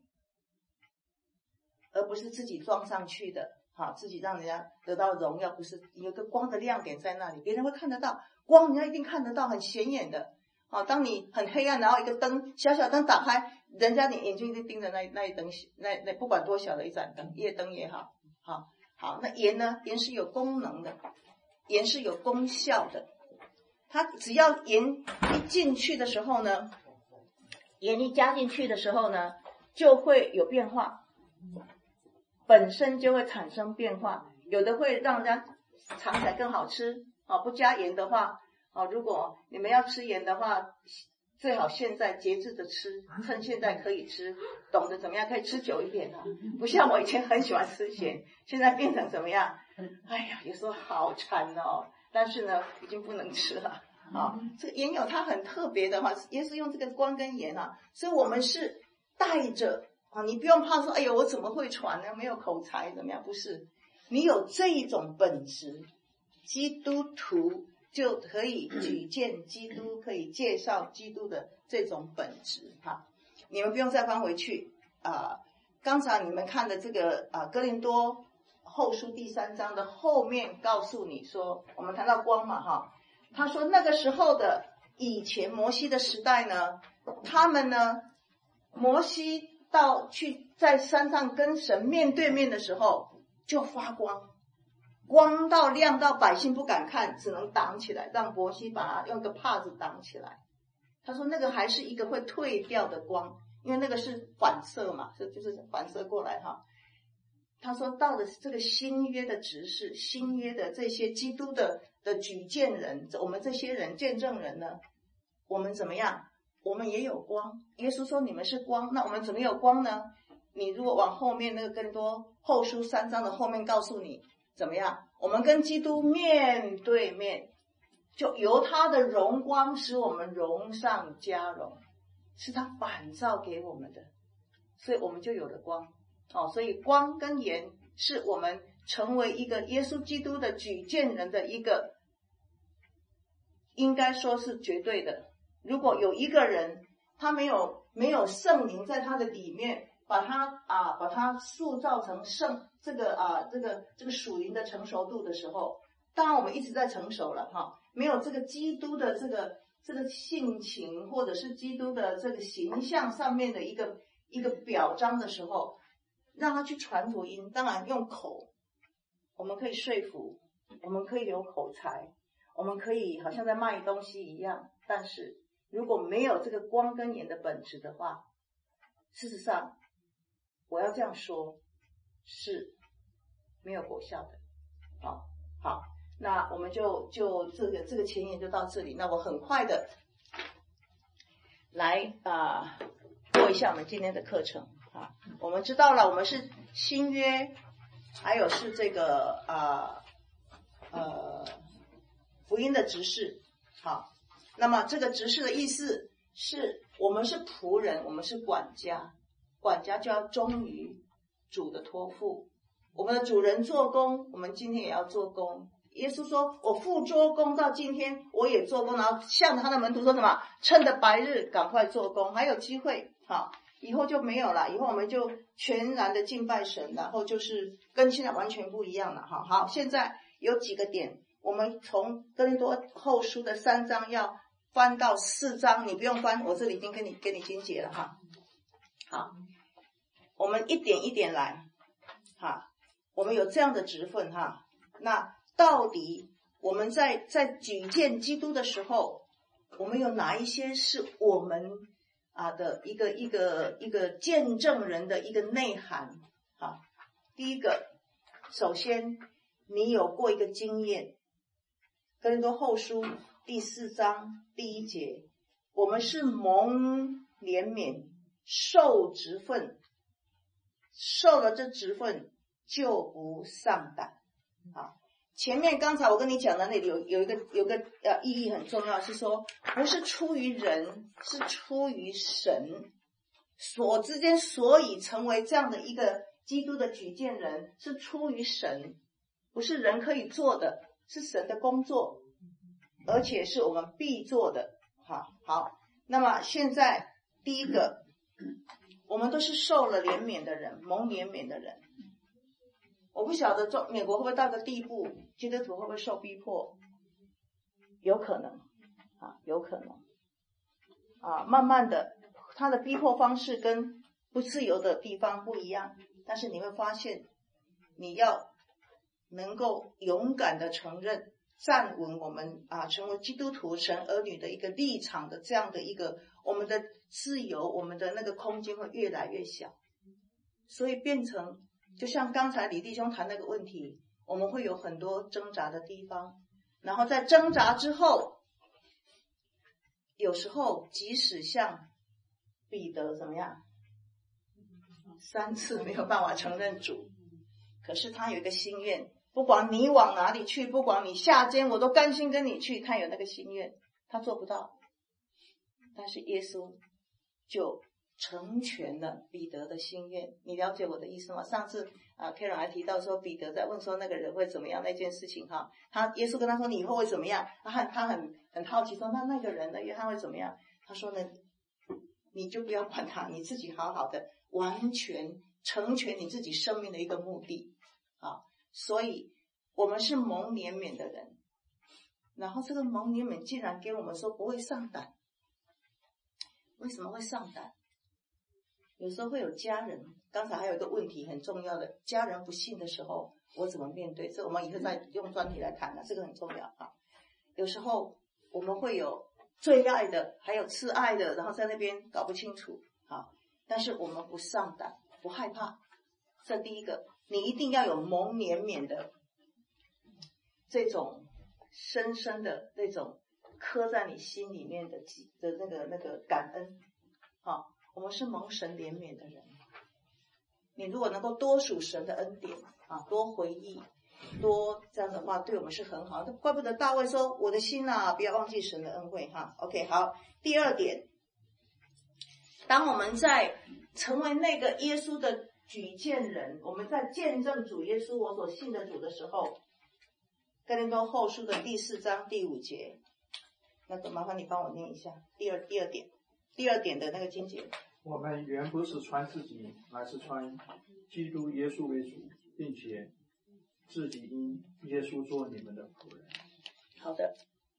而不是自己装上去的，好，自己让人家得到荣耀，不是有个光的亮点在那里，别人会看得到，光人家一定看得到，很显眼的。好，当你很黑暗，然后一个灯小小灯打开，人家你眼睛就盯着那那一灯，那那不管多小的一盏灯，夜灯也好，好好，那盐呢？盐是有功能的。盐是有功效的，它只要盐一进去的时候呢，盐一加进去的时候呢，就会有变化，本身就会产生变化，有的会让人家尝起来更好吃啊。不加盐的话啊，如果你们要吃盐的话，最好现在节制的吃，趁现在可以吃，懂得怎么样可以吃久一点啊。不像我以前很喜欢吃咸，现在变成怎么样？哎呀，有时候好馋哦，但是呢，已经不能吃了啊。这个盐有它很特别的哈，也是用这个光跟盐啊，所以我们是带着啊，你不用怕说，哎呦，我怎么会传呢？没有口才怎么样？不是，你有这一种本质，基督徒就可以举荐基督，可以介绍基督的这种本质哈。你们不用再翻回去啊，刚才你们看的这个啊哥林多。 后书第三章的后面告诉你说，我们谈到光嘛哈，他说那个时候的以前摩西的时代呢，他们呢，摩西到去在山上跟神面对面的时候就发光，光到亮到百姓不敢看，只能挡起来，让摩西把它用个帕子挡起来。他说那个还是一个会退掉的光，因为那个是反射嘛，这就是反射过来哈。他说到的这个新约的执事，新约的这些基督的的举荐人，我们这些人见证人呢，我们怎么样？我们也有光。耶稣说你们是光，那我们怎么有光呢？你如果往后面那个更多后书三章的后面告诉你怎么样？我们跟基督面对面，就由他的荣光使我们荣上加荣，是他反照给我们的，所以我们就有了光。哦，所以光跟盐是我们成为一个耶稣基督的举荐人的一个，应该说是绝对的。如果有一个人他没有没有圣灵在他的里面，把他啊把他塑造成圣这个啊这个这个属灵的成熟度的时候，当然我们一直在成熟了哈，没有这个基督的这个这个性情或者是基督的这个形象上面的一个一个表彰的时候，让他去传福音，当然用口，我们可以说服，我们可以有口才，我们可以好像在卖东西一样，但是如果没有这个光跟盐的本质的话，事实上我要这样说是没有果效的。好，好，那我们就就这个这个前言就到这里。那我很快的来啊、呃、过一下我们今天的课程。啊，我们知道了，我们是新约，还有是这个啊 呃, 呃福音的执事。好，那么这个执事的意思是我们是仆人，我们是管家，管家就要忠于主的托付。我们的主人做工，我们今天也要做工。耶稣说我父做工到今天我也做工，然后向他的门徒说什么？趁着白日赶快做工，还有机会。好，以后就没有了，以后我们就全然的敬拜神，然后就是跟现在完全不一样了。好，好，现在有几个点，我们从哥林多后书的三章要翻到四章，你不用翻，我这里已经跟你跟你经解了哈。好，我们一点一点来哈，我们有这样的职分哈。那到底我们在在举荐基督的时候，我们有哪一些是我们啊的一个一个一个见证人的一个内涵？好，第一个，首先你有过一个经验，哥林多后书第四章第一节，我们是蒙怜悯，受职分，受了这职分就不丧胆。好，前面刚才我跟你讲的那里有有一个有个呃意义很重要，是说不是出于人，是出于神。所之间所以成为这样的一个基督的举荐人，是出于神，不是人可以做的，是神的工作，而且是我们必做的。好，好，那么现在第一个，我们都是受了怜悯的人，蒙怜悯的人。我不晓得中美国会不会到个地步，基督徒会不会受逼迫？有可能啊，有可能啊，慢慢的，他的逼迫方式跟不自由的地方不一样，但是你会发现，你要能够勇敢的承认，站稳我们啊，成为基督徒神儿女的一个立场的这样的一个，我们的自由，我们的那个空间会越来越小，所以变成。就像刚才李弟兄谈那个问题，我们会有很多挣扎的地方，然后在挣扎之后，有时候即使像彼得怎么样，三次没有办法承认主，可是他有一个心愿，不管你往哪里去，不管你下监，我都甘心跟你去，他有那个心愿，他做不到，但是耶稣就成全了彼得的心愿。你了解我的意思吗？上次啊 Karen 还提到说彼得在问说那个人会怎么样那件事情哈，他耶稣跟他说你以后会怎么样，他他很很好奇说那那个人呢，约翰会怎么样？他说呢，你就不要管他，你自己好好的完全成全你自己生命的一个目的啊。 所以我们是蒙怜悯的人。然后这个蒙怜悯竟然给我们说不会上胆。为什么会上胆？有时候会有家人，刚才还有一个问题很重要的，家人不信的时候我怎么面对，这我们以后再用专题来谈了，这个很重要啊。有时候我们会有最爱的还有次爱的，然后在那边搞不清楚啊，但是我们不上胆，不害怕。这第一个，你一定要有蒙怜悯的这种深深的那种刻在你心里面的的那个那个感恩啊。我们是蒙神怜悯的人，你如果能够多数神的恩典啊，多回忆，多这样的话，对我们是很好的。怪不得大卫说：“我的心啊，不要忘记神的恩惠。”哈 ，OK， 好。第二点，当我们在成为那个耶稣的举荐人，我们在见证主耶稣我所信的主的时候，哥林多后书的第四章第五节，那个麻烦你帮我念一下。第二第二点，第二点的那个经节。 我们原不是传自己，乃是传基督耶稣为主，并且自己因耶稣做你们的仆人。 好的，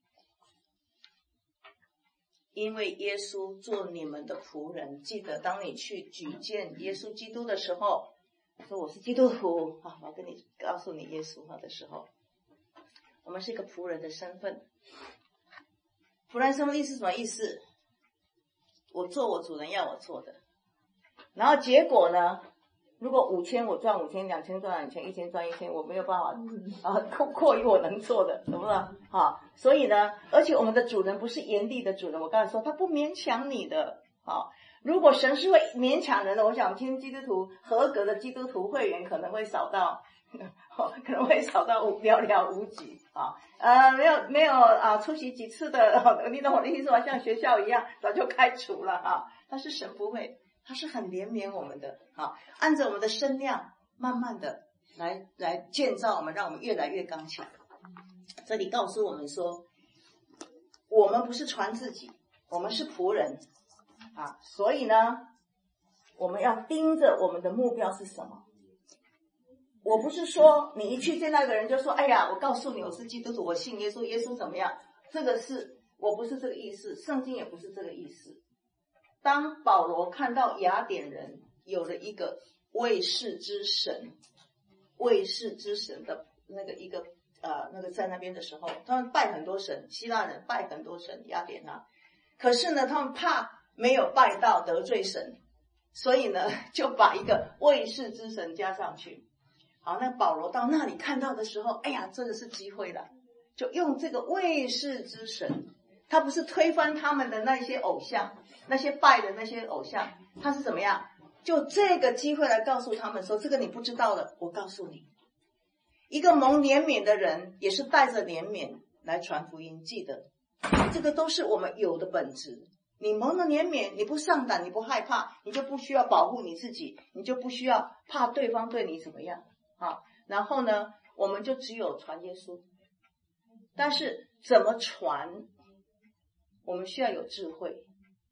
因为耶稣做你们的仆人。记得当你去举荐耶稣基督的时候，说我是基督徒啊，我要跟你告诉你耶稣的时候，我们是一个仆人的身份。仆人身份意思是什么意思？我做我主人要我做的，然后结果呢？如果五千我赚五千，两千赚两千，一千赚一千，我没有办法啊扩扩于我能做的，懂不懂？啊，所以呢，而且我们的主人不是严厉的主人，我刚才说他不勉强你的。啊，如果神是会勉强人的，我想我们今天基督徒合格的基督徒会员可能会少到，可能会少到寥寥无几啊。呃，没有没有啊，出席几次的，你懂我的意思吗？像学校一样，早就开除了啊。但是神不会，他是很怜悯我们的啊，按照我们的身量，慢慢的来来建造我们，让我们越来越刚强。这里告诉我们说，我们不是传自己，我们是仆人啊，所以呢，我们要盯着我们的目标是什么。我不是说你一去见那个人就说，哎呀，我告诉你我是基督徒，我信耶稣，耶稣怎么样？这个是我不是这个意思，圣经也不是这个意思。当保罗看到雅典人有了一个卫士之神，卫士之神的那个一个呃那个在那边的时候，他们拜很多神，希腊人拜很多神，雅典啊，可是呢，他们怕没有拜到得罪神，所以呢，就把一个卫士之神加上去。好，那保罗到那里看到的时候，哎呀，这个是机会了，就用这个卫士之神，他不是推翻他们的那些偶像，那些拜的那些偶像，他是怎么样？就这个机会来告诉他们说，这个你不知道的，我告诉你。一个蒙怜悯的人，也是带着怜悯来传福音，记得，这个都是我们有的本质。你蒙了怜悯，你不上胆，你不害怕，你就不需要保护你自己，你就不需要怕对方对你怎么样。好，然后呢，我们就只有传耶稣。但是怎么传，我们需要有智慧。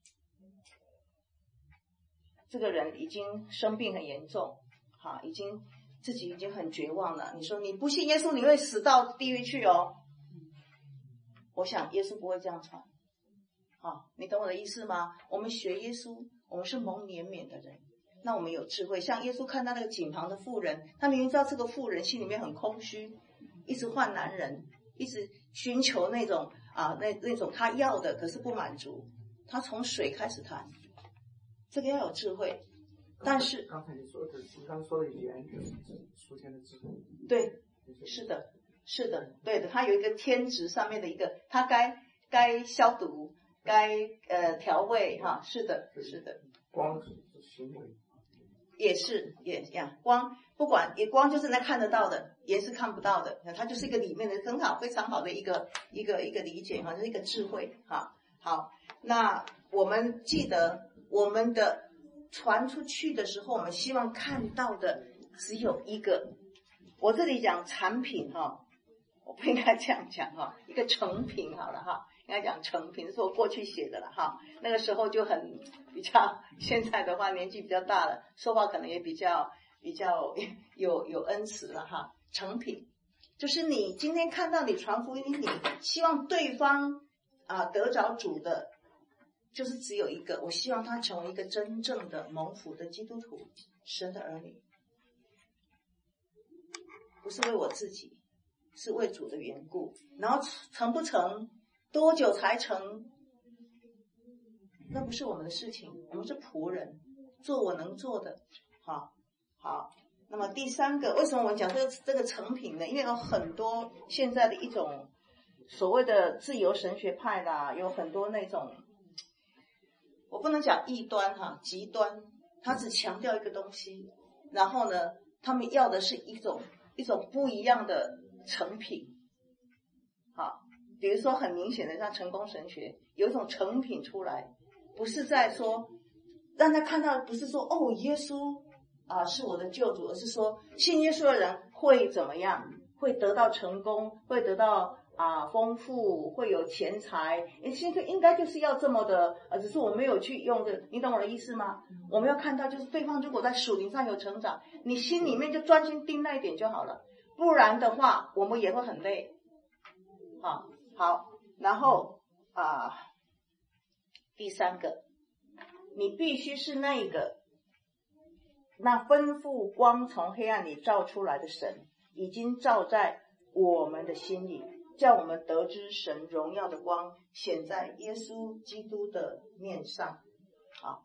这个人已经生病很严重，好，已经自己已经很绝望了。你说你不信耶稣，你会死到地狱去哦。我想耶稣不会这样传。好，你懂我的意思吗？我们学耶稣，我们是蒙怜悯的人。那我们有智慧，像耶稣看到那个井旁的妇人，他明明知道这个妇人心里面很空虚，一直换男人，一直寻求那种啊那那种他要的，可是不满足。他从水开始谈，这个要有智慧。但是刚才你说的，你刚才说的语言就是属天的智慧。 对，是的，是的，对的。他有一个天职上面的一个，他该该消毒，该呃调味哈，是的，是的。 光是行为。 也是也呀，光不管也光就是那看得到的，也是看不到的，它就是一个里面的很好非常好的一个一个一个理解哈，就是一个智慧哈。好，那我们记得我们的传出去的时候，我们希望看到的只有一个。我这里讲产品哈，我不应该这样讲哈，一个成品好了哈。应该讲成品，是我过去写的了哈。那个时候就很比较，现在的话年纪比较大了，说话可能也比较比较有有恩慈了哈。 成品，就是你今天看到你传福音，你希望对方啊得着主的，就是只有一个，我希望他成为一个真正的蒙福的基督徒，神的儿女，不是为我自己，是为主的缘故。然后成不成，多久才成，那不是我们的事情，我们是仆人，做我能做的。好，好。那么第三个，为什么我们讲这个这个成品呢？因为有很多现在的一种所谓的自由神学派啦，有很多那种，我不能讲异端哈，极端，他只强调一个东西，然后呢，他们要的是一种一种不一样的成品。好，比如说很明显的像成功神学，有一种成品出来，不是在说让他看到，不是说哦耶稣啊，是我的救主，而是说信耶稣的人会怎么样？会得到成功，会得到啊丰富，会有钱财。现在应该就是要这么的，呃，只是我没有去用的，你懂我的意思吗？我们要看到，就是对方如果在属灵上有成长，你心里面就专心盯那一点就好了，不然的话，我们也会很累。好，好，然后啊，第三个，你必须是那个。那吩咐光从黑暗里照出来的神，已经照在我们的心里，叫我们得知神荣耀的光显在耶稣基督的面上。好，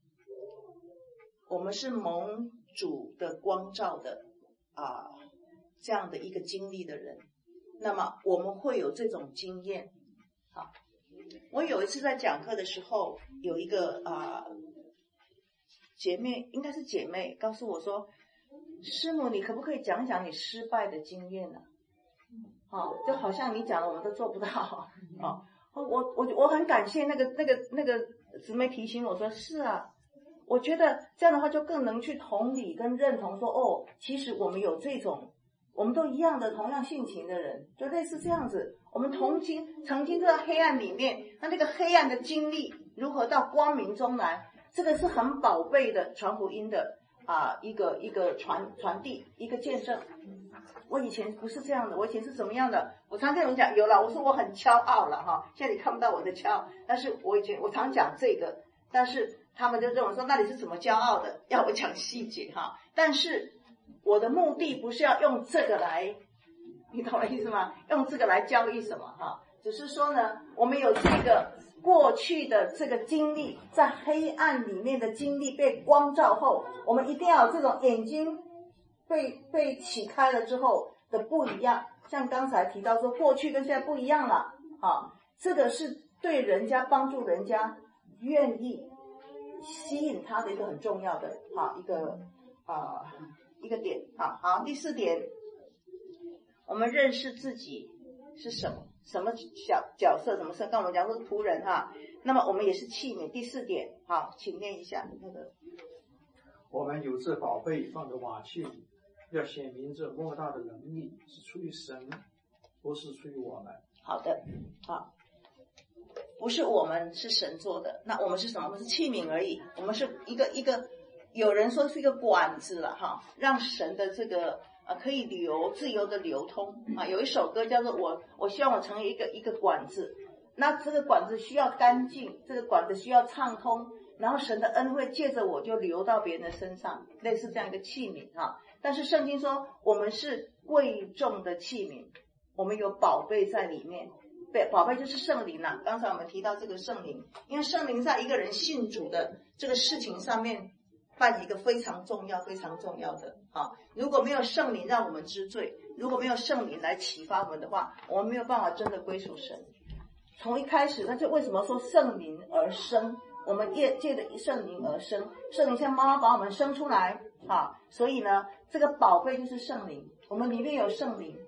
我们是蒙主的光照的啊，这样的一个经历的人，那么我们会有这种经验。好，我有一次在讲课的时候，有一个啊。姐妹应该是姐妹告诉我说，师母你可不可以讲讲你失败的经验呢、啊哦、就好像你讲了我们都做不到、哦、我我我很感谢那个那个那个姊妹提醒我说，是啊，我觉得这样的话就更能去同理跟认同说，哦，其实我们有这种我们都一样的同样性情的人，就类似这样子，我们同经曾经在黑暗里面，那那个黑暗的经历如何到光明中来，这个是很宝贝的传福音的啊，一个一个传传递，一个见证。我以前不是这样的，我以前是怎么样的？我常跟人讲，有了，我说我很骄傲了哈，现在你看不到我的骄傲，但是我以前我常讲这个，但是他们就认为说，那你是怎么骄傲的？要我讲细节哈，但是我的目的不是要用这个来，你懂我的意思吗？用这个来教育什么哈？只是说呢，我们有这个过去的这个经历，在黑暗里面的经历被光照后，我们一定要有这种眼睛被被启开了之后的不一样。像刚才提到说，过去跟现在不一样了啊，这个是对人家帮助人家愿意吸引他的一个很重要的啊一个啊一个点啊。好，第四点，我们认识自己是什么，什么角角色，什么事？刚我们讲说是仆人哈，那么我们也是器皿。第四点，好，请念一下那个。 我们有这宝贝放在瓦器里，要显明这莫大的能力是出于神，不是出于我们。 好的，好，不是我们，是神做的。那我们是什么？我们是器皿而已。我们是一个一个，有人说是一个管子了哈，让神的这个。啊，可以流自由的流通啊！有一首歌叫做我，我希望我成为一个一个管子，那这个管子需要干净，这个管子需要畅通，然后神的恩惠借着我就流到别人的身上，类似这样一个器皿啊。但是圣经说我们是贵重的器皿，我们有宝贝在里面，对，宝贝就是圣灵啊。刚才我们提到这个圣灵，因为圣灵在一个人信主的这个事情上面扮一个非常重要非常重要的啊！如果没有圣灵让我们知罪，如果没有圣灵来启发我们的话，我们没有办法真的归属神。从一开始，那就为什么说圣灵而生？我们借借着圣灵而生，圣灵像妈妈把我们生出来啊！所以呢，这个宝贝就是圣灵，我们里面有圣灵，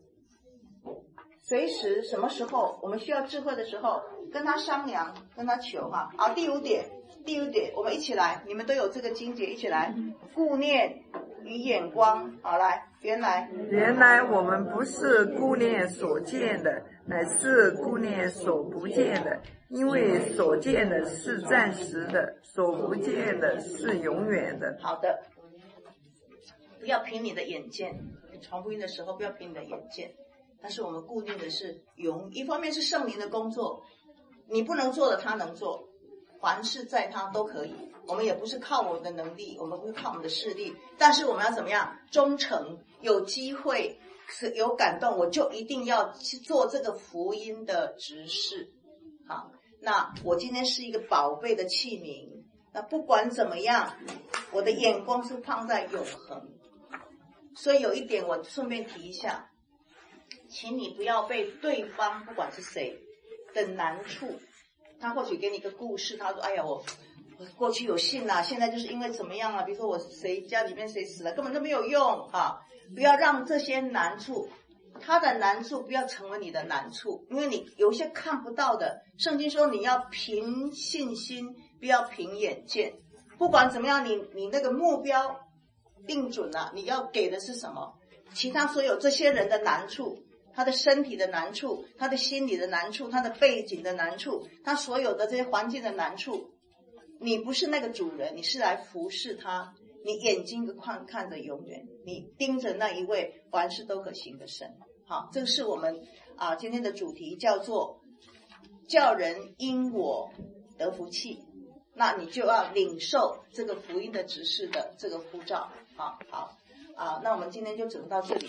随时什么时候我们需要智慧的时候，跟他商量，跟他求哈。好，第五点。第五点，我们一起来，你们都有这个经节，一起来，顾念与眼光。好，来，原来原来我们不是顾念所见的，乃是顾念所不见的，因为所见的是暂时的，所不见的是永远的。 好的， 不要凭你的眼见，传福音的时候不要凭你的眼见，但是我们固定的是永，一方面是圣灵的工作，你不能做的他能做，凡事在他都可以。我们也不是靠我们的能力，我们不是靠我们的势力，但是我们要怎么样？忠诚，有机会有感动，我就一定要去做这个福音的执事。好，那我今天是一个宝贝的器皿，那不管怎么样，我的眼光是放在永恒。所以有一点我顺便提一下，请你不要被对方不管是谁的难处，他或许给你一个故事，他说哎呀我我过去有信啊，现在就是因为怎么样啊，比如说我谁家里面谁死了，根本都没有用啊！不要让这些难处，他的难处不要成为你的难处，因为你有一些看不到的。圣经说你要凭信心，不要凭眼见。不管怎么样，你你那个目标定准了，你要给的是什么？其他所有这些人的难处，他的身体的难处，他的心理的难处，他的背景的难处，他所有的这些环境的难处，你不是那个主人，你是来服侍他，你眼睛看看着永远，你盯着那一位凡事都可行的神。好，这个是我们啊今天的主题，叫做叫人因我得福气，那你就要领受这个福音的指示的这个呼召。好好啊，那我们今天就整到这里。